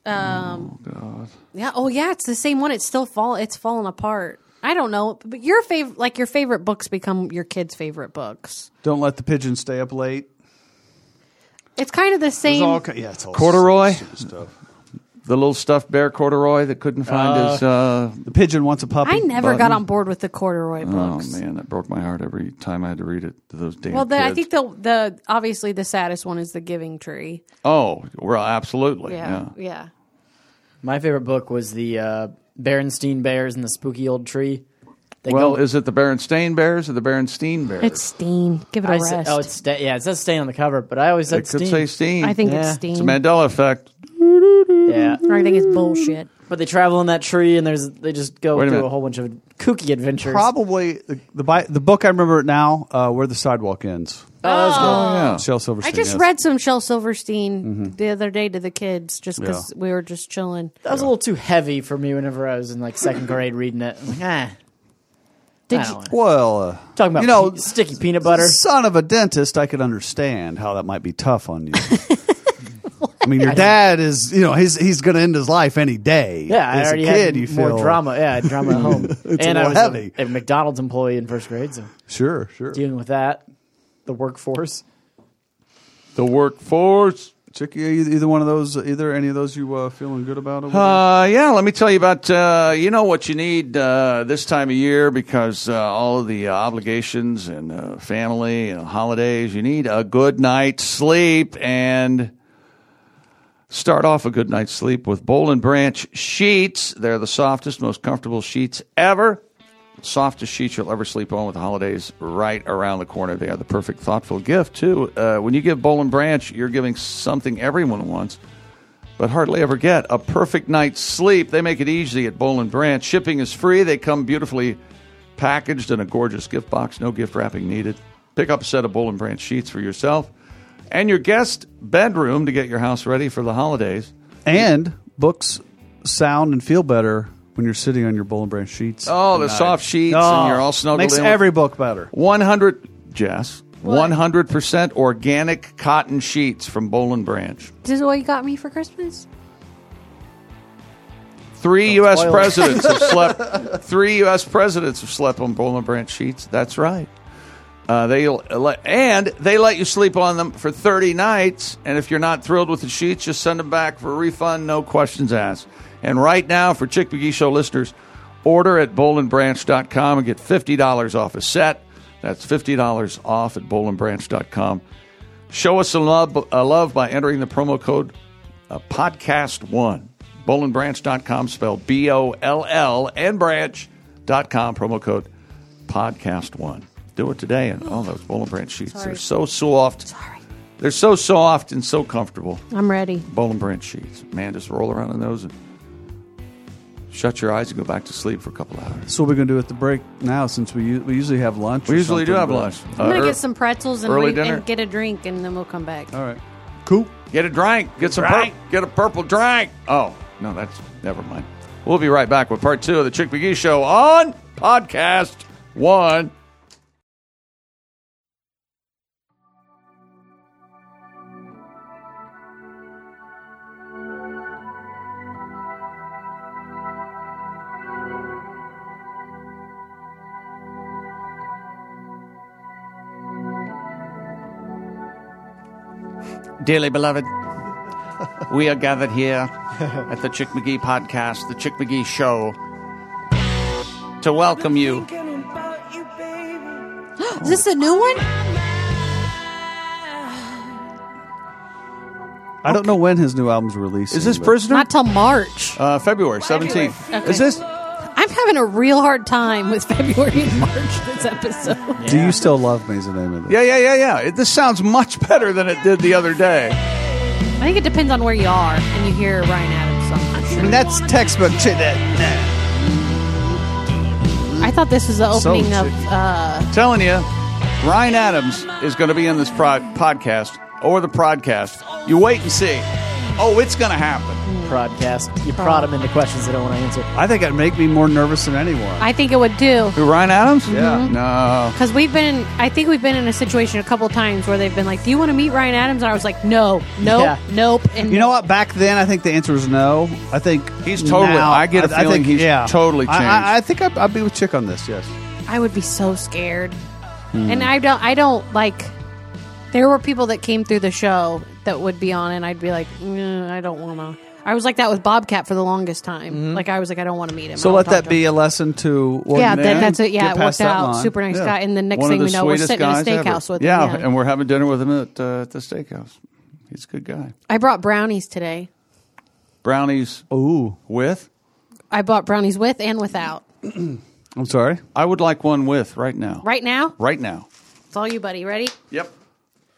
yeah. Oh yeah, it's the same one. It's still It's falling apart. I don't know, but your favorite books become your kids' favorite books. Don't let the pigeon stay up late. It's kind of the It's same. all, it's all Corduroy? stupid stuff. The little stuffed bear corduroy that couldn't find his... The pigeon wants a puppy. I never button. got on board with the corduroy Oh, books. man, that broke my heart every time I had to read it to those damn Well, kids. I think the obviously the saddest one is the Giving Tree. Oh, well, absolutely. Yeah. My favorite book was the Berenstain Bears and the Spooky Old Tree. They Well, go, is it the Berenstain Bears or the Berenstain Bears? It's Steen. Give it a I rest. said, it says Stain on the cover, but I always said it could Steen. say Steen. I think Yeah. it's It's Steen. It's a Mandela effect. Yeah. I think it's bullshit. But they travel in that tree, and they just go Wait a through minute. a whole bunch of kooky adventures. Probably the book I remember it now. Where the Sidewalk Ends. Oh, that's good. Yeah. Shel Silverstein. I just yes. read some Shel Silverstein the other day to the kids just because we were just chilling. That was a little too heavy for me whenever I was in like second grade reading it. I was like, I Did don't you? wanna- Well, Talking about sticky peanut butter. Son of a dentist, I could understand how that might be tough on you. I mean, your dad is, he's going to end his life any day. Yeah, I As already a kid, had you more feel drama. Yeah, drama at home. And I little was heavy. a McDonald's employee in first grade, so Sure. dealing with that, the workforce. The workforce. Chicky, either one of those, any of those you feeling good about? Over Yeah, let me tell you about what you need this time of year because all of the obligations and family and holidays. You need a good night's sleep and start off a good night's sleep with Boll and Branch sheets. They're the softest, most comfortable sheets ever. Softest sheets you'll ever sleep on with the holidays right around the corner. They are the perfect, thoughtful gift, too. When you give Boll and Branch, you're giving something everyone wants, but hardly ever get, a perfect night's sleep. They make it easy at Boll and Branch. Shipping is free. They come beautifully packaged in a gorgeous gift box. No gift wrapping needed. Pick up a set of Boll and Branch sheets for yourself and your guest bedroom to get your house ready for the holidays. And books sound and feel better when you're sitting on your Boll and Branch sheets. Oh, the tonight. soft sheets, and you're all snuggled makes in. every book better. 100% organic cotton sheets from Boll and Branch. This is what you got me for Christmas? 3 U.S. toilet. presidents have slept. 3 U.S. presidents have slept on Boll and Branch sheets. That's right. They let you sleep on them for 30 nights. And if you're not thrilled with the sheets, just send them back for a refund, no questions asked. And right now, for Chick McGee Show listeners, order at bollandbranch.com and get $50 off a set. That's $50 off at bollandbranch.com. Show us some love by entering the promo code podcast1. Bollandbranch.com, spelled B-O-L-L, and branch.com, promo code podcast1. Do it today. And those Boll and Branch sheets, Sorry. they're so soft. Sorry. They're so soft and so comfortable. I'm ready. Boll and Branch sheets. Man, just roll around in those and shut your eyes and go back to sleep for a couple hours. That's what we're going to do at the break now, since we usually have lunch. We or usually do something, have but- lunch. I'm going to get some pretzels early dinner? and get a drink, and then we'll come back. All right. Cool. Get a drink. Get a purple drink. Oh, no, that's never mind. We'll be right back with part 2 of the Chick McGee Show on Podcast 1. Dearly beloved, we are gathered here at the Chick McGee Podcast, the Chick McGee Show, to welcome you. Is this a new one? I don't know when his new album's releasing. Is this but- Prisoner? Not till March. February 17th. Okay. Is this? I'm having a real hard time with February and March this episode. Do You Still Love Me is the name of it. Yeah. This sounds much better than it did the other day. I think it depends on where you are and you hear Ryan Adams song. I'm I sure. mean, that's textbook shit. I thought this was the opening So of. Telling you, Ryan Adams is going to be in this podcast or the podcast. You wait and see. Oh, it's going to happen. Prodcast. You prod them into questions they don't want to answer. I think it'd make me more nervous than anyone. I think it would do. Who, Ryan Adams? Yeah. No. Because I think we've been in a situation a couple times where they've been like, do you want to meet Ryan Adams? And I was like, no, Yeah. nope. And You know what? Back then, I think the answer was no. I think He's totally- now- I get a feeling he's totally changed. I think I'd be with Chick on this. Yes. I would be so scared. And I don't like, there were people that came through the show that would be on and I'd be like, I don't want to. I was like that with Bobcat for the longest time. Like I was like, I don't want to meet him. So I don't let talk that to be him. a lesson to. Well, Yeah, man, that's it. Yeah, get it past worked that out. line. Super nice Yeah. guy. And the next One thing of we the know, we're sweetest sitting in a guys ever. steakhouse with Yeah, him. Yeah. and we're having dinner with him at the steakhouse. He's a good guy. I brought brownies today. Brownies Ooh, with? I bought brownies with and without. I'm sorry. I would like one with right now. Right now, Right now. it's all you, buddy. Ready? Yep.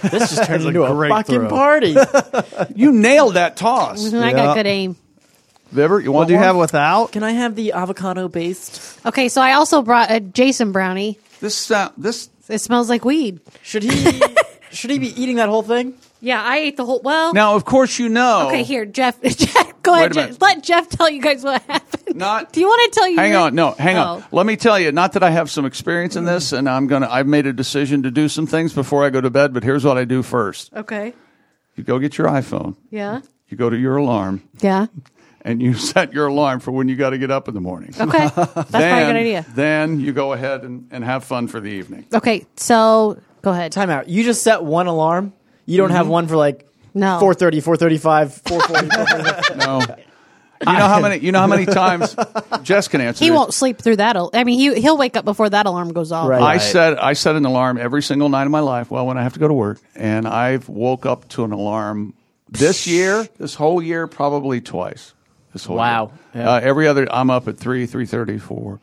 This just turned a into a great fucking throw. party. You nailed that toss. I got good aim. Viver, you What want do you one? have without? Can I have the avocado based? Okay, so I also brought a Jason brownie. This It smells like weed. Should he be eating that whole thing? Yeah, I ate the whole. Well, now, of course, you know. okay, here, Jeff. Go ahead, a Jeff. minute. Let Jeff tell you guys what happened. Not. Do you want to tell you? Hang your- on, no, hang on. Oh. Let me tell you. Not that I have some experience in this, and I've made a decision to do some things before I go to bed. But here's what I do first: Okay. you go get your iPhone, Yeah. you go to your alarm, Yeah. and you set your alarm for when you got to get up in the morning. Okay. That's probably a good idea. Then you go ahead and have fun for the evening. Okay, so go ahead. Time out. You just set one alarm. You don't have one for like No. 4:30, 4:35, 4:40. 4:45. No. You know how many times Jess can answer He this. won't sleep through that. I mean, he'll wake up before that alarm goes off. Right. I set an alarm every single night of my life. Well, when I have to go to work, and I've woke up to an alarm this whole year, probably twice. This whole Wow. year. Yeah. Every other, I'm up at 3:30, 4,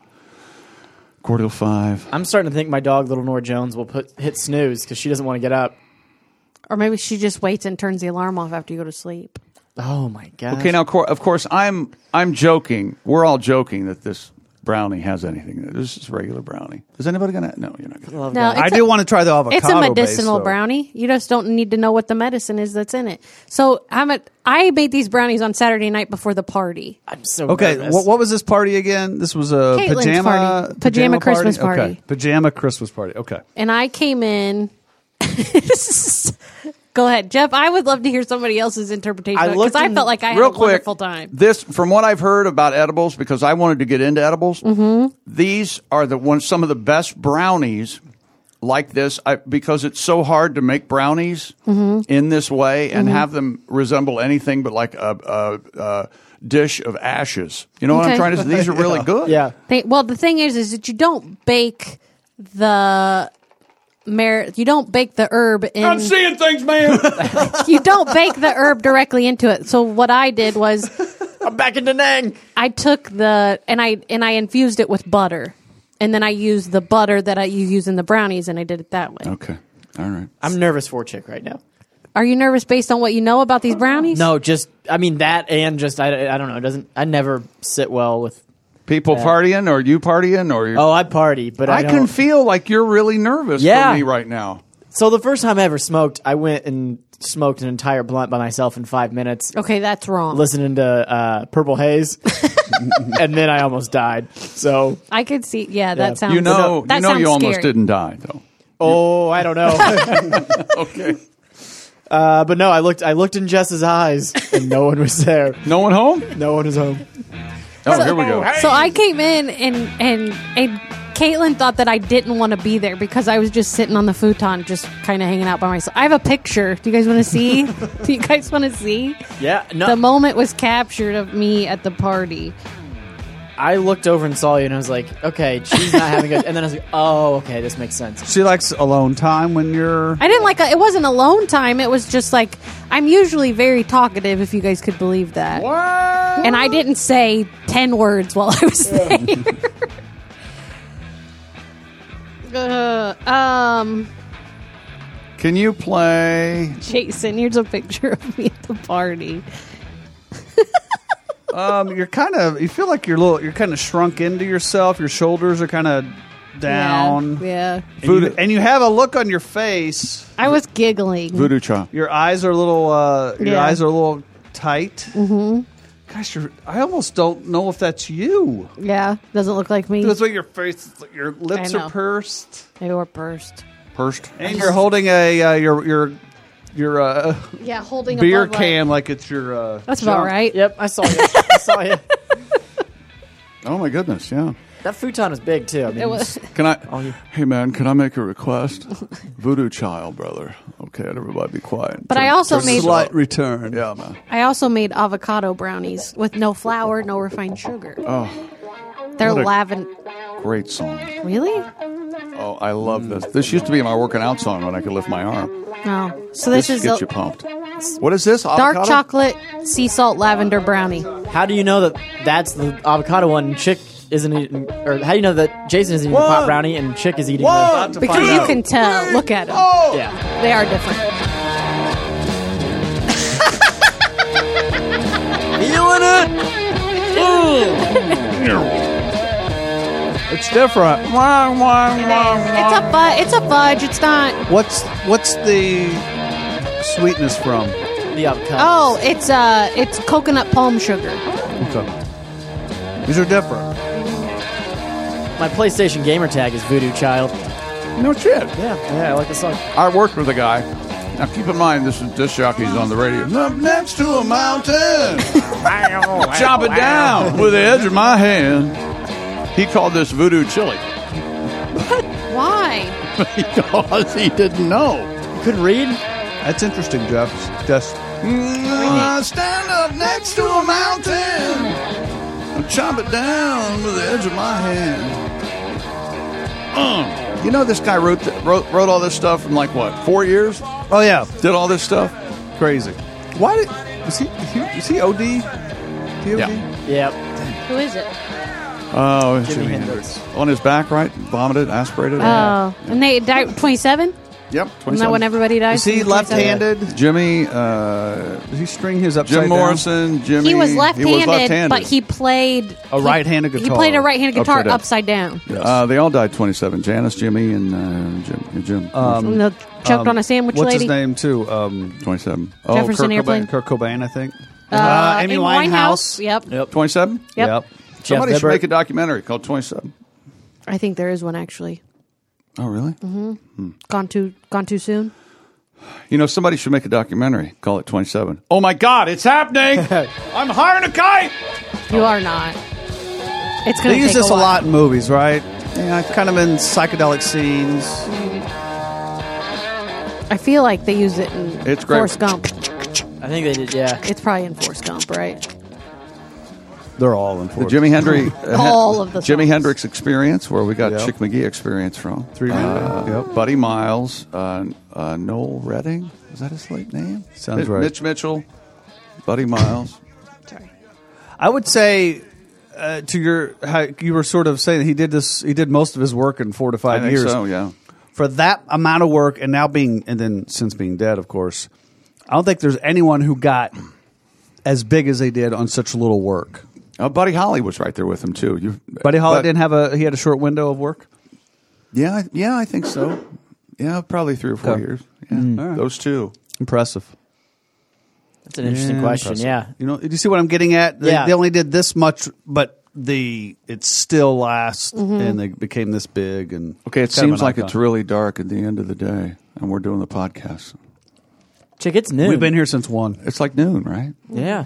4:45. I'm starting to think my dog, Little Nora Jones, will hit snooze because she doesn't want to get up. Or maybe she just waits and turns the alarm off after you go to sleep. Oh my god. Okay, now of course I'm joking. We're all joking that this brownie has anything. This is regular brownie. Is anybody gonna? No, you're not gonna. No, I do want to try the avocado. It's a medicinal base, though. brownie. You just don't need to know what the medicine is that's in it. So I made these brownies on Saturday night before the party. I'm so Okay, nervous. what was this party again? This was a Caitlin's party. Pajama Christmas party. Okay, pajama Christmas party. Okay. And I came in. Go ahead, Jeff. I would love to hear somebody else's interpretation I of it because looked I in- felt like I had Real a quick, wonderful time. This, from what I've heard about edibles, because I wanted to get into edibles, these are some of the best brownies like this because it's so hard to make brownies in this way and have them resemble anything but like a dish of ashes. You know what I'm Okay. trying to say? These are really good. Yeah. Well, the thing is that you don't bake the herb in. I'm seeing things, man. You don't bake the herb directly into it. So what I did was I'm back in Da Nang. I took and I infused it with butter, and then I used the butter that you use in the brownies, and I did it that way. Okay. All right. I'm nervous for Chick right now. Are you nervous based on what you know about these brownies? No, that and just I don't know. I never sit well with. People partying, or you partying, or Oh, I party, but I I don't. can feel like you're really nervous Yeah. for me right now. So the first time I ever smoked, I went and smoked an entire blunt by myself in 5 minutes, Okay, that's wrong. listening to Purple Haze, and then I almost died. So, I could see. Yeah, that sounds. You know, that sounds you almost scary. didn't die though. I don't know. Okay. But no, I looked in Jess's eyes, and no one was there. No one home? No one was home. Oh, here we go. So I came in and Caitlin thought that I didn't want to be there because I was just sitting on the futon, just kind of hanging out by myself. I have a picture. Do you guys want to see? Do you guys want to see? Yeah, no. The moment was captured of me at the party. I looked over and saw you, and I was like, okay, she's not having it. And then I was like, oh, okay, this makes sense. She likes alone time when you're. I didn't like it wasn't alone time. It was just like I'm usually very talkative, if you guys could believe that. What? And I didn't say 10 words while I was there. Can you play? Jason, here's a picture of me at the party. You're kind of. You feel like you're kind of shrunk into yourself. Your shoulders are kind of down. Yeah. And you have a look on your face. I was giggling. Voodoo Child. Your eyes are a little. Your Yeah. eyes are a little tight. Mm-hmm. Gosh, I almost don't know if that's you. Yeah, doesn't look like me. That's what your face. Your lips I know. are pursed, They were pursed. Pursed. and you're holding your Yeah, holding a beer Bud Light. can like it's your. That's about right. Yep, I saw you. I saw you. Oh my goodness, yeah. That futon is big, too. I mean, It was. Can I? Oh, you- Hey man, can I make a request? Voodoo Child, brother. Okay, everybody be quiet. But I also made. Slight return. Yeah, man. I also made avocado brownies with no flour, no refined sugar. Oh, They're what a- lavender. great song. Really? Oh, I love this. This used to be my working out song when I could lift my arm. No. So this is gets a you pumped. What is this? dark Avocado? chocolate sea salt lavender brownie. how do you know that that's the avocado one and Chick isn't eating, or how do you know that Jason is eating the pot brownie and Chick is eating Because you can tell. Look at them. Yeah. They are different. It's different. It's a fudge. It's not. What's the sweetness from? The upcut. Oh, it's coconut palm sugar. Okay. These are different. My PlayStation gamer tag is Voodoo Child. No shit. Yeah, I like the song. I worked with a guy. Now keep in mind, this is disc jockey's on the radio. Up next to a mountain, chop it down with the edge of my hand. He called this voodoo chili Why? because he didn't know. You couldn't read? That's interesting, Jeff. Just I stand up next to a mountain, chop it down with the edge of my hand. You know, this guy wrote all this stuff in like what, 4 years? oh yeah, Did all this stuff? crazy. Why did is he OD? Yeah. Yep. Who is it? Oh, Jimi Hendrix. On his back, right? Vomited, aspirated. Oh, and they died 27. Yep. Isn't that when everybody dies? Is he 27? left-handed? Jimmy, Does he string his upside Jim Morrison, Jimmy. He was left-handed, left-handed. but he played A right-handed He guitar. played a right-handed guitar Upside down. upside down. They all died 27. Janice, Jimmy, and Jim. And the choked on a sandwich What's lady. his name too? 27. Jefferson Kurt Airplane. Kurt Cobain, I think. Amy Amy Winehouse. Yep. Yep. 27? Yep. Somebody Jeff should Bebbert. make a documentary called 27. I think there is one actually. Oh, really? Gone too soon. You know, somebody should make a documentary. Call it 27. Oh, my God, it's happening. I'm hiring a kite. You are not. It's going They to use take this a a while. lot in movies, right? Yeah, kind of in psychedelic scenes. I feel like they use it in It's great. Forrest Gump. I think they did, yeah. It's probably in Forrest Gump, right? They're all in The Forrest. Jimi Hendrix. All of the Jimi songs. Hendrix Experience, where we got Yep. Chick McGee Experience from. 3 minutes. Yep. Buddy Miles, Noel Redding. Is that his late name? Sounds right. Mitch Mitchell, Buddy Miles. Sorry. I would say to your how you were sort of saying he did this. He did most of his work in 4 to 5 I think years. so, yeah. For that amount of work, and then since being dead, of course, I don't think there's anyone who got as big as they did on such little work. Buddy Holly was right there with him too. Buddy Holly but- didn't have he had a short window of work. Yeah, I think so. Yeah, probably 3 or 4 Okay. years. Yeah, All right. those two. Impressive. That's an interesting question, Impressive. yeah. You know, do you see what I'm getting at? Yeah. They only did this much, but it still lasts, and they became this big. And Okay, it it's kind of seems an like icon. it's really dark at the end of the day, and we're doing the podcast. Chick, it's noon. We've been here since 1. It's like noon, right? Yeah.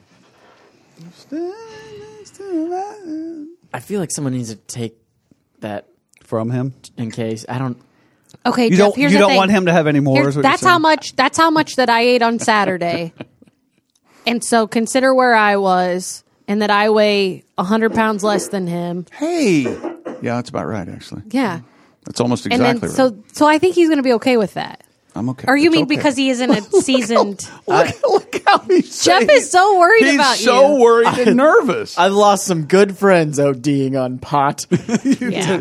I feel like someone needs to take that From him. in case. I don't. Okay, You Jeff, don't. here's You the don't thing. want him to have any more. Here- is what that's you're how saying? much. That's how much that I ate on Saturday. And so consider where I was, and that I weigh 100 pounds less than him. Hey, yeah, that's about right. Actually, Yeah, that's almost and exactly then right. so I think he's going to be okay with that. I'm okay. Or you It's mean okay. because he isn't a seasoned? Look how he's Jeff saying- is so worried he's about so you. worried and nervous. I've lost some good friends ODing on pot. Yeah.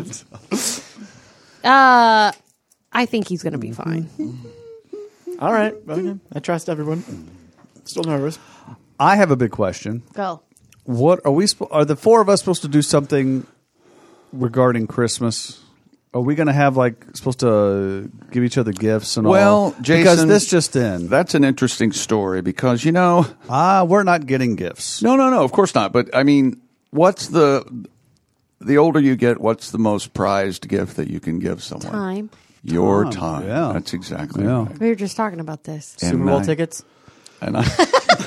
I think he's going to be fine. All right. Okay. I trust everyone. Still nervous. I have a big question. Go. What are we? Are the 4 of us supposed to do something regarding Christmas? Are we going to have supposed to give each other gifts and all? Well, Jason, because this just in. That's an interesting story because We're not getting gifts. no, of course not. But I mean, what's the older you get? What's the most prized gift that you can give someone? Time. Your Time, time. yeah. That's exactly Yeah. right. We were just talking about this. And Super Bowl I- tickets. And I,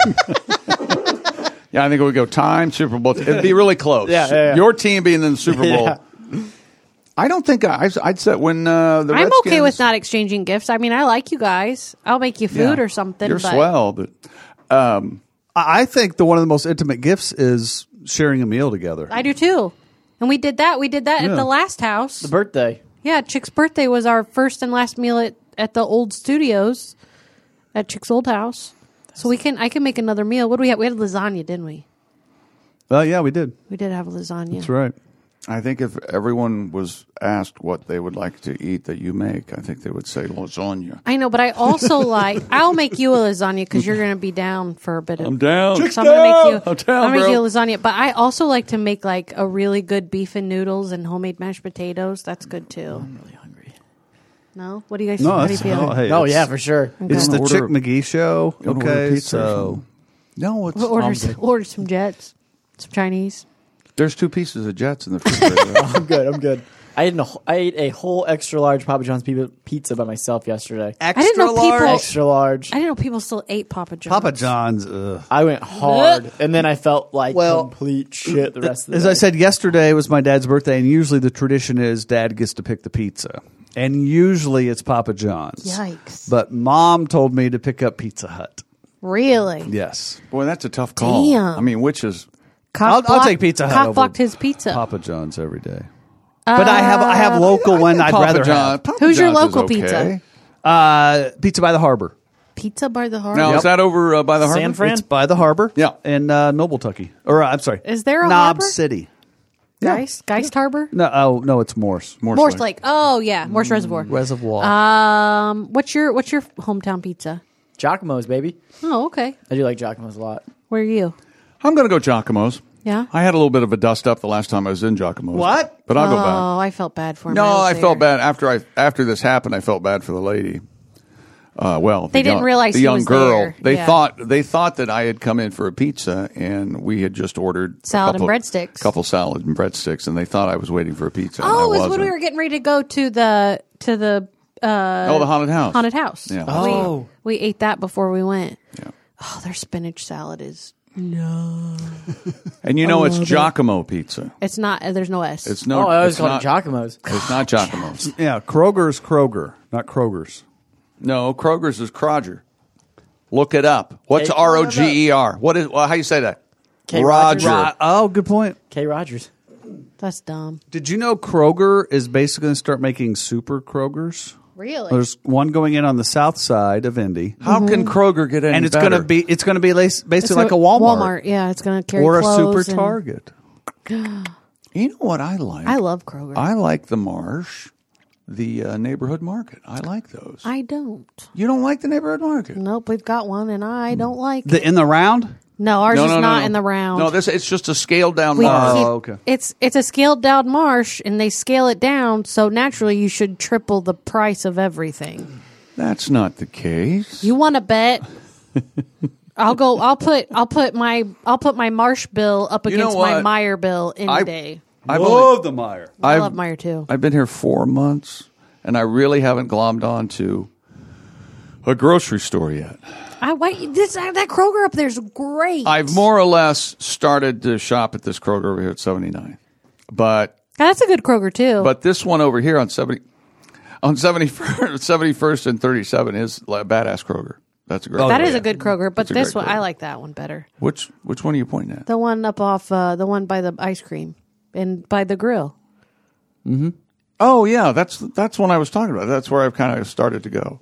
yeah, I think it would go time, Super Bowl. It'd be really close. Yeah. Your team being in the Super Bowl. Yeah. I don't think I'd say when the I'm Redskins, okay with not exchanging gifts. I mean, I like you guys. I'll make you food Yeah. or something. You're but swell, but I think one of the most intimate gifts is sharing a meal together. I do too. And we did that. We did that Yeah. at the last house. The birthday. Yeah, Chick's birthday was our first and last meal at the old studios at Chick's old house. So I can make another meal. What do we have? We had lasagna, didn't we? Yeah, we did. We did have lasagna. That's right. I think if everyone was asked what they would like to eat that you make, I think they would say lasagna. I know, but I also I'll make you a lasagna because you're going to be down for a bit of. I'm down. So I'm going to make you. I'm down, I'm gonna make bro. you a lasagna, but I also like to make like a really good beef and noodles and homemade mashed potatoes. That's good too. I'm really hungry. No, what do you guys? No, how do you that's feel? hey, Oh it's- yeah, for sure. It's the Order- Chick McGee show. You wanna order Okay, pizza or so something? No, it's Order some Jets, some Chinese. there's 2 pieces of Jets in the refrigerator. I'm good. I ate a whole extra large Papa John's pizza by myself yesterday. extra didn't know people- large. Extra large. I didn't know people still ate Papa John's. Papa John's. Ugh. I went hard, and then I felt like Well, complete shit the rest of the As day. I said, yesterday was my dad's birthday, and usually the tradition is Dad gets to pick the pizza, and usually it's Papa John's. Yikes! But Mom told me to pick up Pizza Hut. Really? Yes, Boy, that's a tough call. Damn. I mean, which is I'll take Pizza Hut Cock over blocked his pizza. Papa John's every day. But I have local one I'd Papa rather John. Papa Who's your John's is local okay. pizza? have. Pizza by the Harbor. Pizza by the Harbor. Now, is that over by the harbor? San Fran? It's by the Harbor. Yeah. in Noble, Tucky. Or I'm sorry, Is there a Knob harbor? City? Geist Harbor? No, it's Morse Morse Lake. Oh yeah, Morse Reservoir. Reservoir. What's your hometown pizza? Giacomo's, baby. Oh, okay. I do like Giacomo's a lot. Where are you? I'm going to go Giacomo's. Yeah. I had a little bit of a dust up the last time I was in Giacomo's. What? But I'll go back. Oh, I felt bad for him. No, I was felt there. bad after this happened. I felt bad for the lady. They didn't realize the he young was girl. there. They Yeah. thought that I had come in for a pizza, and we had just ordered Salad and breadsticks. couple salad and breadsticks, and they thought I was waiting for a pizza. and I Oh, it was wasn't. when we were getting ready to go to the the haunted house. haunted house. Yeah. Oh. We ate that before we went. Yeah. Oh, their spinach salad is. And you know it's Giacomo pizza. It's not. There's no S. It's no. Oh, I always it's called not, it Giacomo's. It's not Giacomo's. Yeah, Kroger's Kroger, not Kroger's. No, Kroger's is Kroger. Look it up. What's Hey, Roger? What is? Well, how you say that? K. Roger. Rogers. Oh, good point. K. Rogers. That's dumb. Did you know Kroger is basically going to start making super Krogers? Really? There's one going in on the south side of Indy, How can Kroger get any and it's better? going to be basically It's like a Walmart, Yeah, it's going to carry or a clothes super and- Target. You know what I like? I love Kroger. I like the Marsh, the neighborhood market. I like those. I don't. You don't like the neighborhood market? Nope, we've got one, and I don't like it. In the round. No, ours is no, not no. in the round. No, it's just a scaled down We Marsh. keep- Oh, okay. It's a scaled down marsh, and they scale it down. So naturally, you should triple the price of everything. That's not the case. You want to bet? I'll go. I'll put my Marsh bill up You know against my what? Meyer bill any I- day. I've Love only- the Meyer. I love Meyer too. I've been here 4 months, and I really haven't glommed on to a grocery store yet. That Kroger up there is great. I've more or less started to shop at this Kroger over here at 79, but That's a good Kroger too. this one over here on 71st and 37 is a badass Kroger. That's a great. that one. is a good Kroger. But That's a this great one, I Kroger. like that one better. Which one are you pointing at? The one up off the one by the ice cream and by the grill. Oh yeah, that's one I was talking about. That's where I've kind of started to go.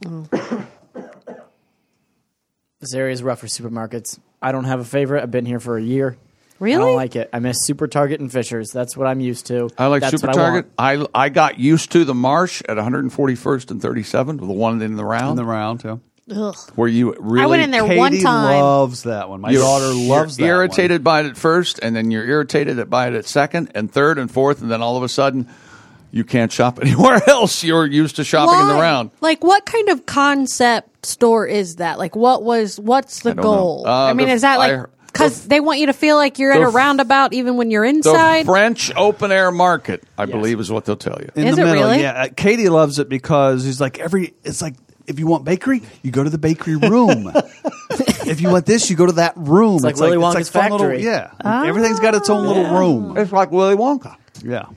This area is rough for supermarkets. I don't have a favorite. I've been here for a year. Really? I don't like it. I miss Super Target and Fisher's. That's what I'm used to. I like That's Super what I want. Target. I got used to the Marsh at 141st and 37, the one in the In round, the round, yeah. Ugh. where you really I went in there one Katie time. loves that one. My You're- daughter loves that You're irritated by it at first, and then you're irritated by it at second and third and fourth, and then all of a sudden you can't shop anywhere else. You're used to shopping in the Why? round. Like, what kind of concept store is that? Like, what's the don't know. goal? I mean, is that like because they want you to feel like you're at a roundabout even when you're The inside? French open air market, I believe, is what they'll tell you. In Is the it middle, really? yeah. Katie loves it because he's like it's like if you want bakery, you go to the bakery room. If you want this, you go to that room. like Willy Wonka's fun little- factory. yeah, everything's got its own little room. It's like Willy Wonka. Yeah.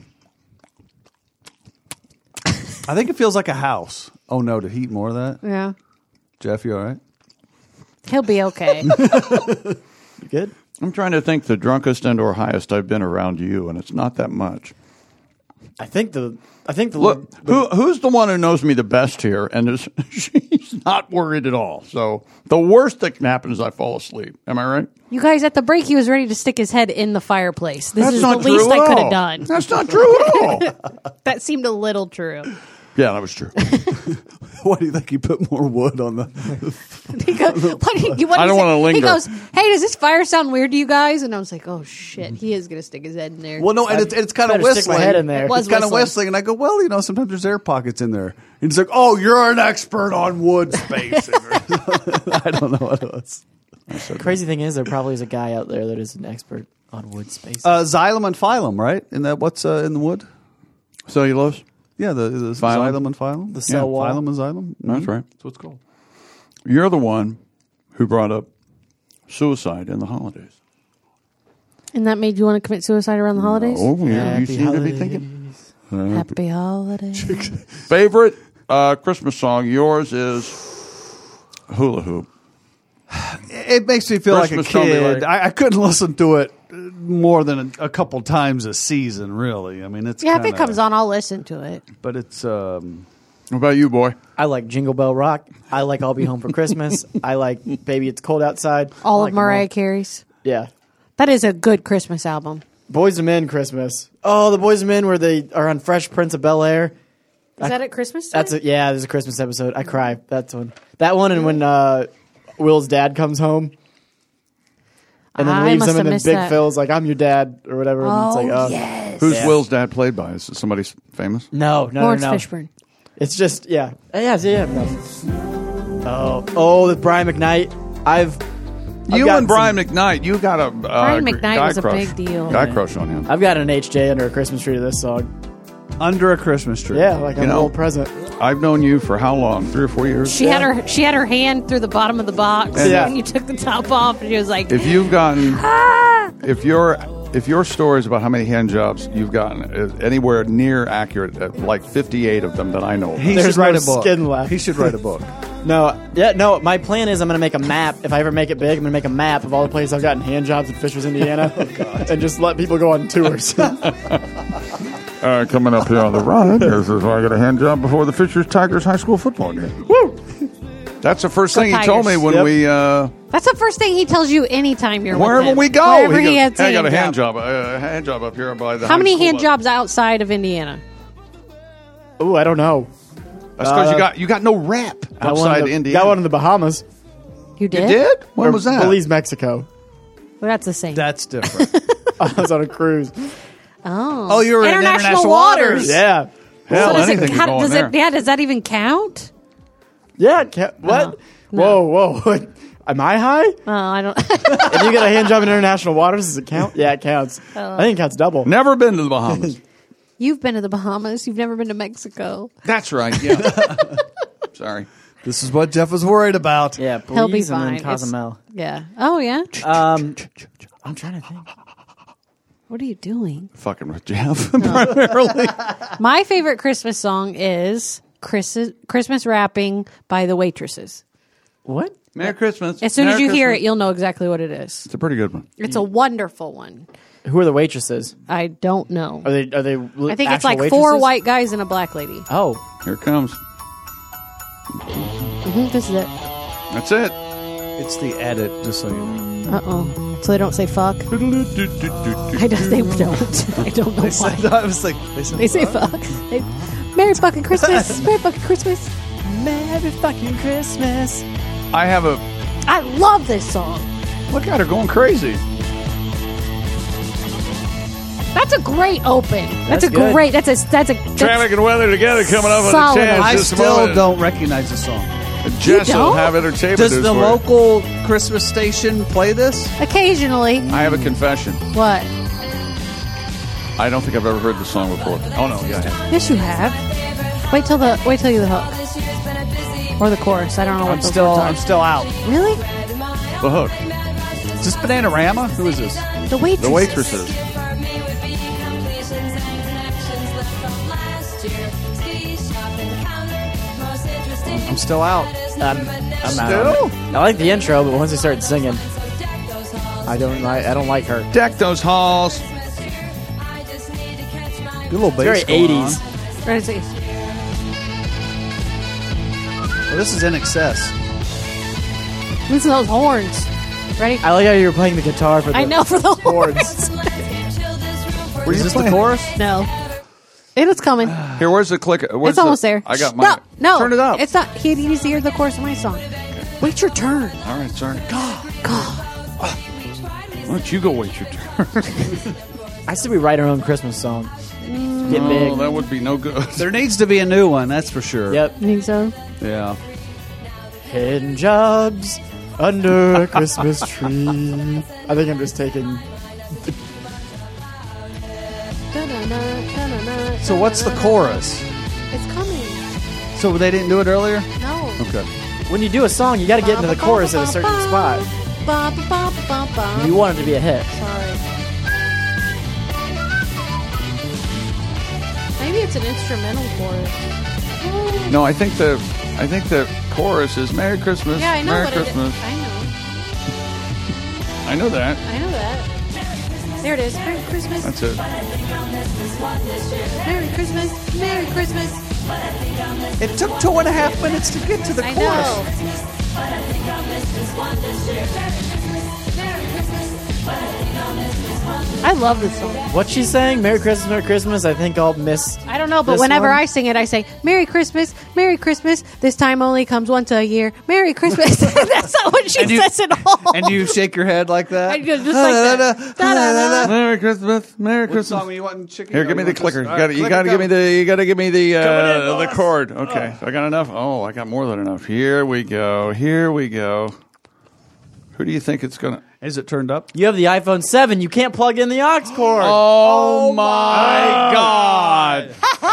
I think it feels like a house. Oh no, did he eat more of that? Yeah, Jeff, you all right? he'll be okay. You good? I'm trying to think the drunkest and or highest I've been around you, and it's not that much. I think the Look, who's the one who knows me the best here? And she's not worried at all. So the worst that can happen is I fall asleep. Am I right? You guys, at the break, he was ready to stick his head in the fireplace. This That's is the not true least at I could all. have done. That's not true at all. That seemed a little true. Yeah, that was true. Why do you think you put more wood on the? He goes, I don't wanna linger. He goes, "Hey, does this fire sound weird to you guys?" And I was like, "Oh shit, he is gonna stick his head in there." Well, no, and it's kind of better stick whistling. my head in there. It was It's kind of whistling. whistling, and I go, well, sometimes there's air pockets in there. And he's like, oh, you're an expert on wood spacing. I don't know what it was. The crazy thing is, there probably is a guy out there that is an expert on wood space. Xylem and phylum, right? In that, what's in the wood? Cellulose? Yeah, the Phylum? xylem and phylum. The cell wall. Phylum and xylem. That's right. That's what it's called. You're the one who brought up suicide in the holidays. And that made you want to commit suicide around the holidays? Oh, yeah. You Happy seem to be holidays. thinking. Happy holidays. Favorite Christmas song? Yours is Hula Hoop. It makes me feel Christmas like a kid. Zombie, right? I couldn't listen to it more than a couple times a season, really. I mean, it's Yeah, if kinda, it comes on, I'll listen to it. But it's What about you, boy? I like Jingle Bell Rock. I like I'll Be Home for Christmas. I like Baby It's Cold Outside. All I like of 'em Mariah Carey's. Yeah. That is a good Christmas album. Boys to Men Christmas. Oh, the Boys to Men where they are on Fresh Prince of Bel Air. Is that at Christmas time? That's it. Yeah, there's a Christmas episode. I cry. That's one. That one, and when Will's dad comes home, and then I leaves must him, have and then missed Big that. Phil's like, "I'm your dad" or whatever. And it's Oh, like, oh. yes. Who's Yeah. Will's dad played by? Is it somebody famous? No, Lawrence no. Fishburne. It's just yeah. No. Oh, with Brian McKnight. I've You gotten and Brian McKnight, you got a Brian McKnight guy was a crush. big deal. Guy crush on him. I've got an HJ under a Christmas tree to this song. under a Christmas tree. Yeah, like a know. little present. I've known you for how long? 3 or 4 years? She had her hand through the bottom of the box, Yeah. and you took the top off, and she was like, If you've gotten, if your stories about how many hand jobs you've gotten is anywhere near accurate, like 58 of them that I know of. He There's should write no a book. skin left. He should write a book. No. My plan is I'm going to make a map. If I ever make it big, I'm going to make a map of all the places I've gotten hand jobs in Fishers, Indiana, and just let people go on tours. Coming up here on the ride, this is where I got a hand job before the Fishers Tigers high school football game. Woo! That's the first Go thing he told me Tigers. when Yep. we that's the first thing he tells you anytime you're with wherever him. we go. Wherever he he goes, has "Hey, I got a hand job. job up here by the. How high many school hand bus." jobs outside of Indiana? Ooh, I don't know. That's because you got no rep I outside won Indiana. Got one in the Bahamas. You did? You did? When Or was that? Belize, Mexico. Well, that's the same. That's different. I was on a cruise. Oh, you were in International waters. Yeah. Hell, So does anything it, can how, go in does there. it, yeah, does that even count? Yeah. What? No. Whoa. Am I high? Oh, I don't. If you get a hand job in international waters, does it count? Yeah, it counts. I think it counts double. Never been to the Bahamas. You've been to the Bahamas. You've never been to Mexico. That's right. Yeah. Sorry. This is what Jeff was worried about. Yeah, He'll be Belize fine. and then It's- Cozumel. Yeah. Oh, yeah. I'm trying to think. What are you doing? Fucking with Jeff primarily. My favorite Christmas song is Christmas Wrapping by the Waitresses. What? Merry Christmas. As soon as Merry you hear it, Christmas. you'll know exactly what it is. It's a pretty good one. It's a wonderful one. Who are the waitresses? I don't know. Are they? I think it's like 4 white guys and a black lady. Oh, Here it comes. This is it. That's it. It's the edit, just so you know. Uh-oh. So they don't say fuck? They don't. I don't know why. I was like, They say fuck. Merry fucking Christmas. Merry fucking Christmas. Merry fucking Christmas. I have a I love this song. look at her going crazy. That's a great open. That's a good. great. That's Traffic and weather together coming up on Solid. the chance. I this still moment. don't recognize the song. Jess You will don't? have entertainment Does news the for you. local Christmas station play this? occasionally. I have a confession. What? I don't think I've ever heard the song before. Oh no, yeah, I have. Yes, you have. Wait till you the hook or the chorus. I don't know what I'm those still words are. out. Really? The hook. Is this Bananarama? Who is this? The waitress. The waitresses. I'm still out. I'm out. I like the intro, but once they started singing, I don't like her. Deck those halls. Good little bass. Very going 80s. on. Ready to see. Well, this is in excess. Listen to those horns. Ready? I like how you were playing the guitar for the I know for the horns. horns. Is this the chorus? No. It's coming. Here, where's the clicker? Where's It's almost there. I got mine. No. Turn it up. It's not. He needs to hear the chorus of my song. Wait your turn. All right, sorry. God. Why don't you go wait your turn? I said we write our own Christmas song. Get big. Oh, that would be no good. There needs to be a new one, that's for sure. Yep. You think so? Yeah. Hidden jobs under a Christmas tree. I think I'm just taking. So what's the chorus? It's coming. So they didn't do it earlier? No. Okay. When you do a song, you got to get into the chorus at a certain spot. You want it to be a hit. Sorry. Maybe it's an instrumental chorus. No, I think the chorus is "Merry Christmas, Yeah, I know Merry what Christmas." it is. I know. I know that. I know that. There it is. Merry Christmas. That's it. Merry Christmas. Merry Christmas. It took 2.5 minutes to get to the I chorus. know. I love this song. What's she saying? Merry Christmas, Merry Christmas. I think I'll miss. I don't know, but This whenever one? I sing it, I say, Merry Christmas, Merry Christmas. This time only comes once a year. Merry Christmas. That's not what she says at all. And you shake your head like that? I go just like that. Da-da-da. Merry Christmas, Merry What Christmas. song are you wanting chicken? Here, give me the clicker. You got to give me the chord. Okay, I got enough. Oh, I got more than enough. Here we go. Here we go. Who do you think it's gonna? Is it turned up? You have the iPhone 7. You can't plug in the aux cord. Oh my God!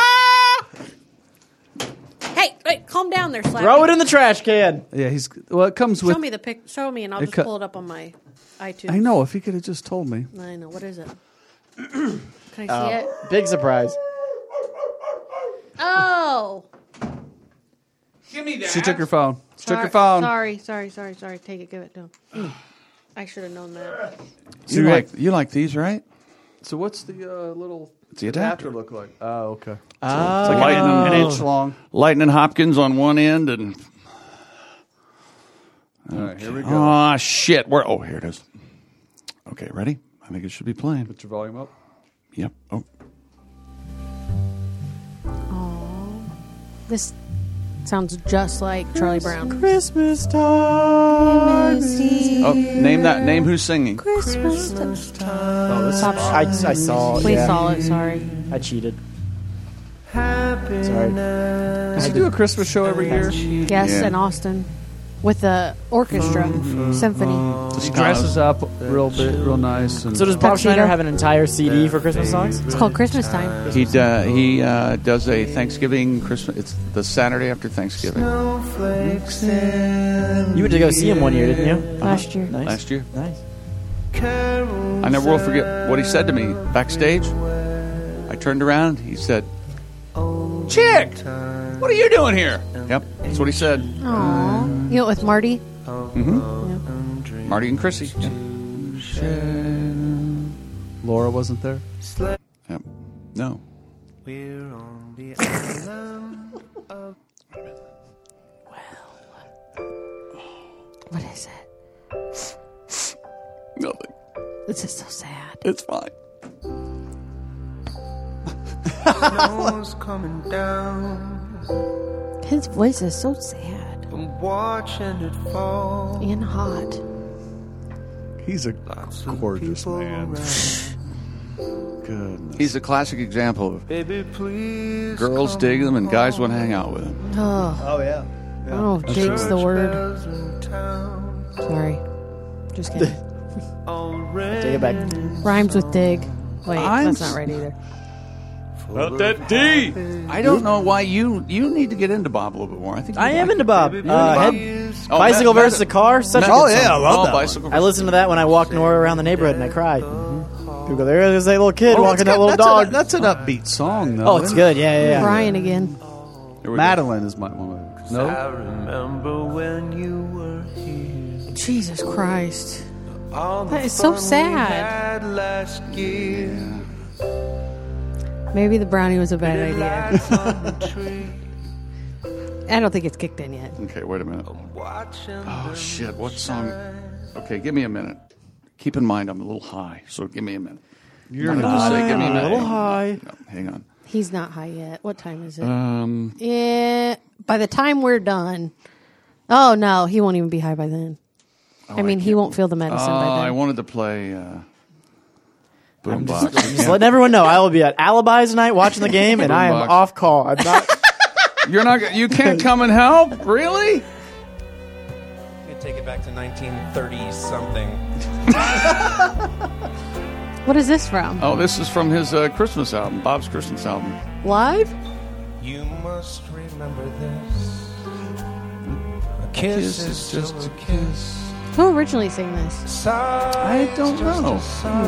Hey, wait, calm down there, Slappy. Throw it in the trash can. Yeah, he's. Well, it comes with. Show me the pic. Show me, and I'll It just co- pull it up on my iTunes. I know. If he could have just told me. I know. What is it? Can I see it? Big surprise. Oh. She took your phone. She took Sorry, your phone. Sorry. Take it. Give it to him. I should have known that. You like these, right? So what's the little It's the adapter. look like? Oh, okay. It's like An inch long. Lightning Hopkins on one end, and All right, here we go. oh shit! Where? Oh, here it is. Okay, ready? I think it should be playing. Put your volume up. Yep. Oh, This sounds just like Charlie Brown. Christmas time. oh, name that. Name who's singing. Christmas. Oh, this Stop. I saw. We yeah. saw it. Sorry. I cheated. Sorry. Does he do a Christmas show every year? Yes, Yeah. in Austin with the orchestra symphony. He dresses up real nice. And So does Bob Tuxedo? Schneider have an entire CD for Christmas songs? It's called Christmas Time. He does a Thanksgiving Christmas. It's the Saturday after Thanksgiving. You went to go see him one year, didn't you? Last year. Nice. Last year. Nice. I never will forget what he said to me backstage. I turned around. He said, "Chick, what are you doing here?" Yep, that's what he said. Aww. You went with Marty? Marty and Chrissy. Yep. Laura wasn't there. Yep. No. What is it? Nothing. This is so sad. It's fine. Snow's coming down. His voice is so sad I'm watching it fall. and hot. He's a gorgeous man. Goodness. He's a classic example of Baby, please. girls dig him and guys want to hang out with him. Oh, Oh yeah. oh, dig's the word. Bells in town. Sorry. Just kidding. Take it back. Rhymes with dig. Wait, I'm that's not right either. Not that D. I don't know why you need to get into Bob a little bit more. I think I you'd am like into it. Bob. Oh, Bicycle Met- versus a car. Such a Met- good song. I love that one. Bicycle. I listened to that when I walked Nora around the neighborhood and I cried. People go, there's a little kid Oh, walking that's that little good. dog. That's an upbeat song, though. Oh, it's isn't good. Yeah. Brian again. Here we go. Madeline is my one. I No. remember when you were here. Jesus Christ. All the That is so fun we sad. had last year. Maybe the brownie was a bad idea. Lights on the tree. I don't think it's kicked in yet. Okay, wait a minute. Watching Oh, shit. What song? Okay, give me a minute. Keep in mind, I'm a little high, so give me a minute. You're I'm gonna not. just say, give me a A minute. little high. No, hang on. He's not high yet. What time is it? Um, Yeah. By the time we're done. Oh, no. He won't even be high by then. I mean, he won't feel the medicine by then. I wanted to play Boombox. Just letting everyone know, I will be at Alibi tonight watching the game, and I am Boombox. off call. I'm not. You're not. You can't come and help, really? You could take it back to 1930 something. What is this from? Oh, this is from his Christmas album, Bob's Christmas album. Live? You must remember this. A kiss is just a kiss. Who originally sang this? I don't know.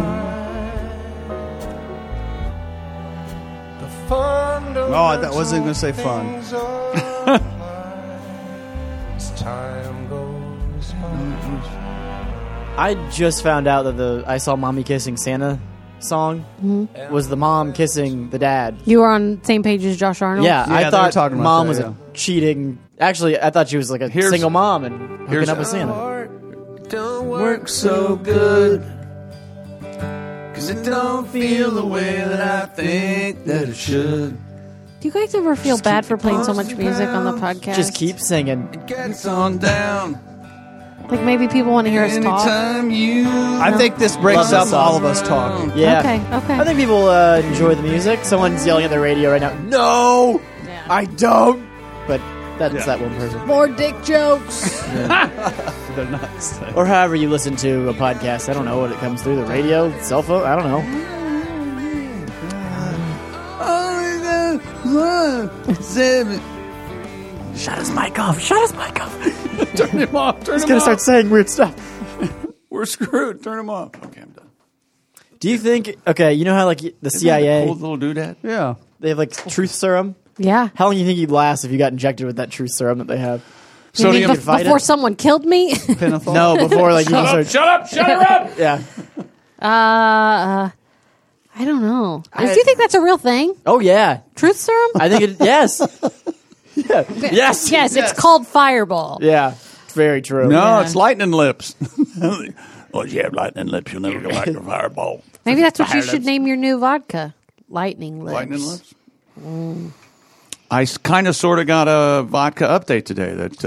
Oh, I wasn't going to say fun. As time goes by. I just found out that I Saw Mommy Kissing Santa song was the mom kissing the dad. You were on the same page as Josh Arnold? Yeah, Yeah, I they were thought talking about mom that, was yeah. a cheating. Actually, I thought she was like a Here's- single mom and hooking here's- up with Santa. Don't Work so good, 'cause it don't feel the way that I think that it should. Do you guys ever feel bad for playing so much music on the podcast? Just keep singing. Gets on down. Like maybe people want to hear us talk. Anytime you. I think this breaks Love up this song. all of us talking. Yeah. Okay, okay. I think people enjoy the music. Someone's yelling at the radio right now. No, Yeah. I don't. But that's that one person. More dick jokes. They're not. Or however you listen to a podcast. I don't know what it comes through. The radio, cell phone. I don't know. Shut his mic off. Shut his mic off. Turn him off. Turn He's him gonna off. start saying weird stuff. We're screwed. Turn him off. Okay, I'm done. Do you think? Okay, you know how like the CIA Cool little doodad. Yeah. they have like truth serum. Yeah. How long do you think you'd last if you got injected with that truth serum that they have? You mean Sodium. fight before it? someone killed me? Pentothal. No, before like you can start. Shut her up. Yeah. I don't know. Do you think that's a real thing? Oh yeah. Truth serum? I think it. Yes. Yeah. Yes. Yes, it's called Fireball. Yeah. It's very true. No, Yeah. it's lightning lips. Well, if you have lightning lips, you'll never go like a fireball. Maybe that's what you should name your new vodka. Lightning Lips. Lightning lips. I kind of sort of got a vodka update today that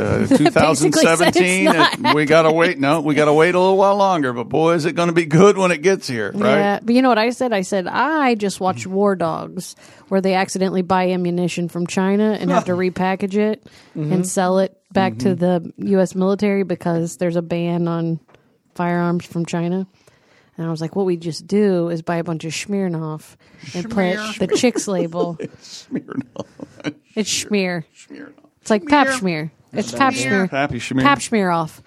2017. said it's not we gotta wait. No, we gotta wait a little while longer. But boy, is it going to be good when it gets here, right? Yeah, but you know what I said? I said, I just watched War Dogs, where they accidentally buy ammunition from China and have to repackage it and sell it back to the U.S. military because there's a ban on firearms from China. And I was like, what we just do is buy a bunch of Smirnoff and put the Chicks label. Smirnoff. It's Schmear. Smirnoff. It's like Pap Schmear. It's Pap Schmear. Pappy Schmear. Pap Schmear off.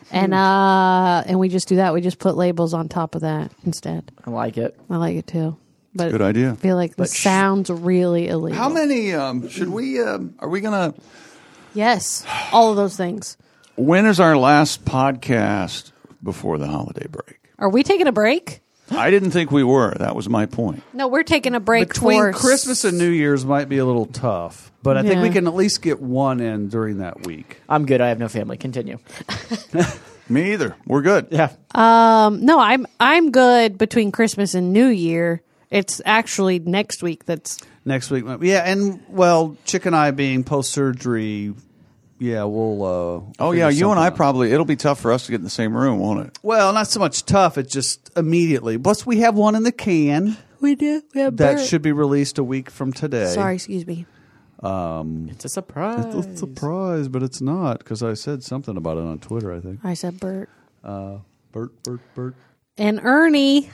And we just do that. We just put labels on top of that instead. I like it. I like it too. But Good idea. I feel like this sounds really illegal. How many should we? Are we gonna? Yes, all of those things. When is our last podcast before the holiday break? Are we taking a break? I didn't think we were. That was my point. No, we're taking a break Between for Christmas and New Year's might be a little tough, but I think Yeah. we can at least get one in during that week. I'm good. I have no family. Continue. Me either. We're good. Yeah. No, I'm good between Christmas and New Year. It's actually next week. That's Next week. Yeah, and well, Chick and I being post-surgery, yeah, we'll Oh figure yeah, you and I something out. probably. It'll be tough for us to get in the same room, won't it? Well, not so much tough, it's just immediately. Plus, we have one in the can we do. We have that should be released a week from today. Sorry, excuse me. It's a surprise. It's a surprise, but it's not, because I said something about it on Twitter, I think. I said Bert Bert. and Ernie.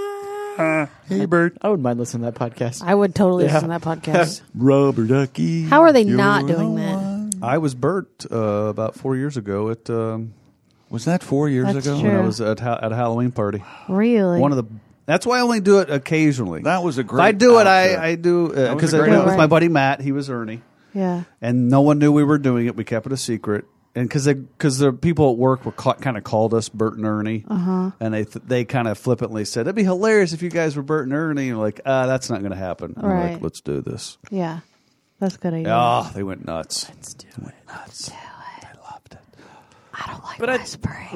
Hey, Bert. I wouldn't mind listening to that podcast. I would totally listen to that podcast. Rubber ducky. How are they not doing that? I was Bert about 4 years ago at Was that 4 years That's ago? true. when I was at a Halloween party. Really? One of the. That's why I only do it occasionally. That was a If great. I do it, outfit. I do was because a I great did it with outfit. my buddy Matt. He was Ernie, yeah. and no one knew we were doing it. We kept it a secret. And because the people at work were kind of called us Bert and Ernie, and they kind of flippantly said it'd be hilarious if you guys were Bert and Ernie. And we're like, that's not going to happen. And we're Right. like, let's do this. Yeah, that's a good idea. Oh, they went nuts. Let's do They it. went nuts. I loved it. I don't like But whispering.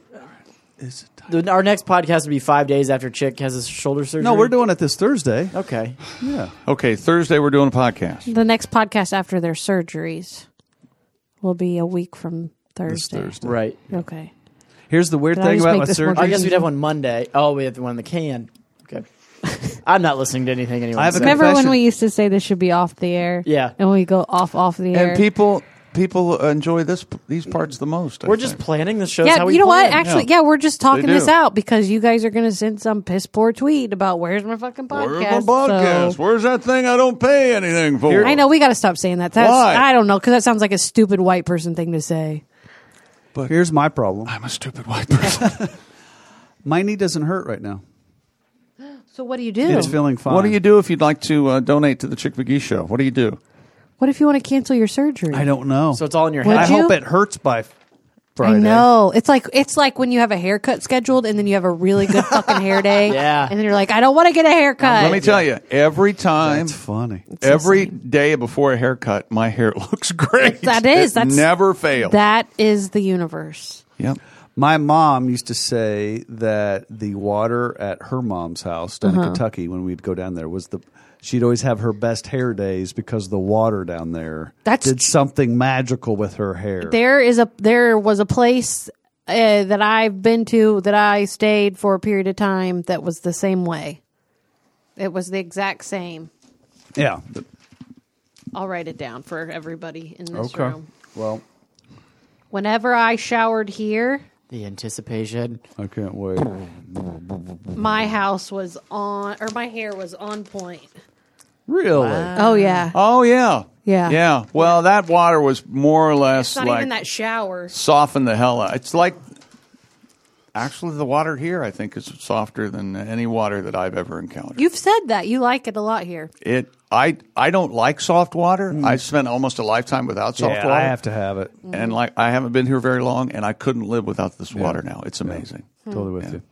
Is it time? our next podcast would be 5 days after Chick has his shoulder surgery. No, we're doing it this Thursday. Okay. Yeah. Okay, Thursday we're doing a podcast. The next podcast after their surgeries will be a week from This Thursday. Thursday. Right. Okay. Here's the weird Did I thing just about make my this more surgery. I guess we'd have one Monday. Oh, we have one in the can. Okay. I'm not listening to anything anyone I have a says. Remember when confession. we used to say this should be off the air? Yeah. And we go off the air. And people enjoy these parts the most. I We're just think. planning the shows yeah, how we you know what? plan. Actually, yeah, we're just talking They this do. out because you guys are going to send some piss poor tweet about where's my fucking podcast. Where's my podcast? So- Where's that thing I don't pay anything for? I know we got to stop saying that. That's, Why? I don't know because that sounds like a stupid white person thing to say. But here's my problem. I'm a stupid white person. My knee doesn't hurt right now. So what do you do? It's feeling fine. What do you do if you'd like to donate to the Chick McGee Show? What do you do? What if you want to cancel your surgery? I don't know. So it's all in your Would head. I you? hope it hurts by Friday. I know. It's like when you have a haircut scheduled and then you have a really good fucking hair day. Yeah. And then you're like, I don't want to get a haircut. Let me tell you, every time, That's funny. every day before a haircut, my hair looks great. That's never fails. That is the universe. Yep. My mom used to say that the water at her mom's house down in Kentucky, when we'd go down there, she'd always have her best hair days because the water down there did something magical with her hair. There was a place that I've been to that I stayed for a period of time that was the same way. It was the exact same. Yeah. I'll write it down for everybody in this room. Well, Whenever I showered here, The anticipation. I can't wait. my house was on, or my hair was on point. Really? Oh yeah, Oh yeah. Yeah. Yeah. Well, that water was more or less it's not like even that shower. soften the hell out. It's like actually the water here I think is softer than any water that I've ever encountered. You've said that you like it a lot here. I don't like soft water. I spent almost a lifetime without soft Yeah, water. I have to have it. And I haven't been here very long, and I couldn't live without this water now. It's amazing. Totally with you.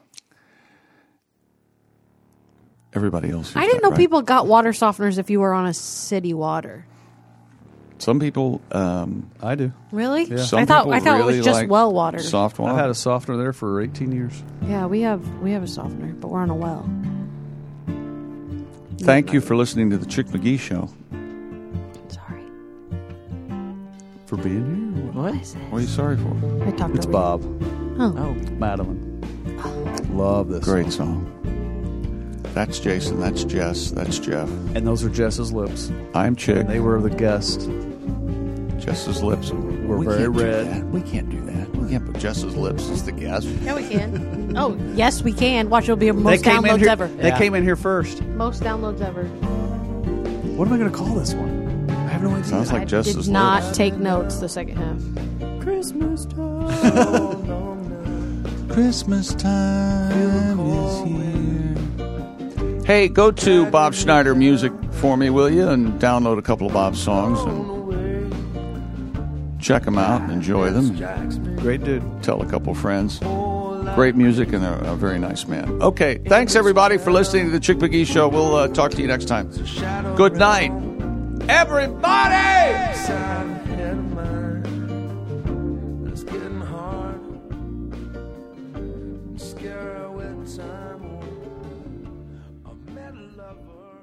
Everybody else. I didn't know people got water softeners if you were on a city water. Some people. I do. Really? Some I thought people it really was just like well water. Soft water. I've had a softener there for 18 years. Yeah, we have a softener, but we're on a well. Thank you for listening to the Chick McGee Show. Sorry. For being here? What? What are you sorry for? I talked It's over Bob. Oh. Oh. Madeline. Love this. Great song. That's Jason. That's Jess. That's Jeff. And those are Jess's lips. I'm Chick. They were the guest. Jess's lips Were we very can't do red. that. We can't do that. We can't put Jess's lips as the guest. Yeah, we can. Oh, yes, we can. Watch, it'll be They most came in downloads here. ever. They Yeah. came in here first. Most downloads ever. What am I going to call this one? I have no idea. Sounds like I Jess's did not lips. take notes the second half. Christmas time. Christmas time is here. Hey, go to Bob Schneider Music for me, will you? And download a couple of Bob's songs and check them out and enjoy them. Great dude. Tell a couple friends. Great music and a very nice man. Okay, thanks everybody for listening to the Chick McGee Show. We'll talk to you next time. Good night, everybody! It's getting hard. Scare with time. I met a lover.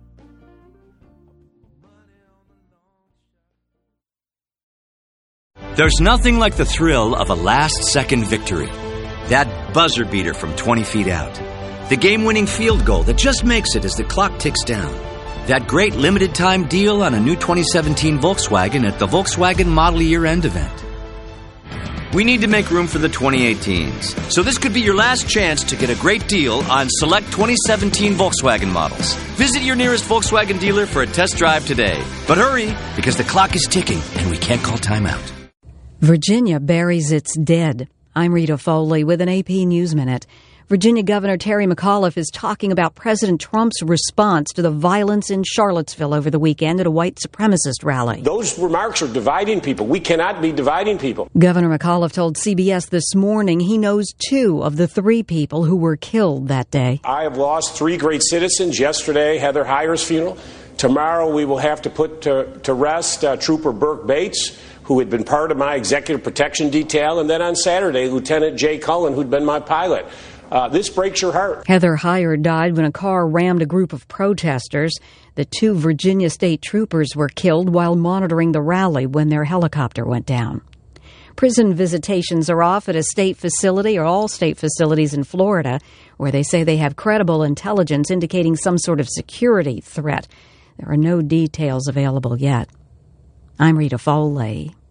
There's nothing like the thrill of a last-second victory. That buzzer beater from 20 feet out. The game-winning field goal that just makes it as the clock ticks down. That great limited-time deal on a new 2017 Volkswagen at the Volkswagen Model Year-End event. We need to make room for the 2018s. So this could be your last chance to get a great deal on select 2017 Volkswagen models. Visit your nearest Volkswagen dealer for a test drive today. But hurry, because the clock is ticking and we can't call timeout. Virginia buries its dead. I'm Rita Foley with an AP News Minute. Virginia Governor Terry McAuliffe is talking about President Trump's response to the violence in Charlottesville over the weekend at a white supremacist rally. Those remarks are dividing people. We cannot be dividing people. Governor McAuliffe told CBS this morning he knows 2 of the 3 people who were killed that day. I have lost 3 great citizens. Yesterday, Heather Heyer's funeral. Tomorrow, we will have to put to rest Trooper Burke Bates, who had been part of my executive protection detail. And then on Saturday, Lieutenant Jay Cullen, who'd been my pilot. This breaks your heart. Heather Heyer died when a car rammed a group of protesters. The 2 Virginia state troopers were killed while monitoring the rally when their helicopter went down. Prison visitations are off at a state facility or all state facilities in Florida, where they say they have credible intelligence indicating some sort of security threat. There are no details available yet. I'm Rita Foley.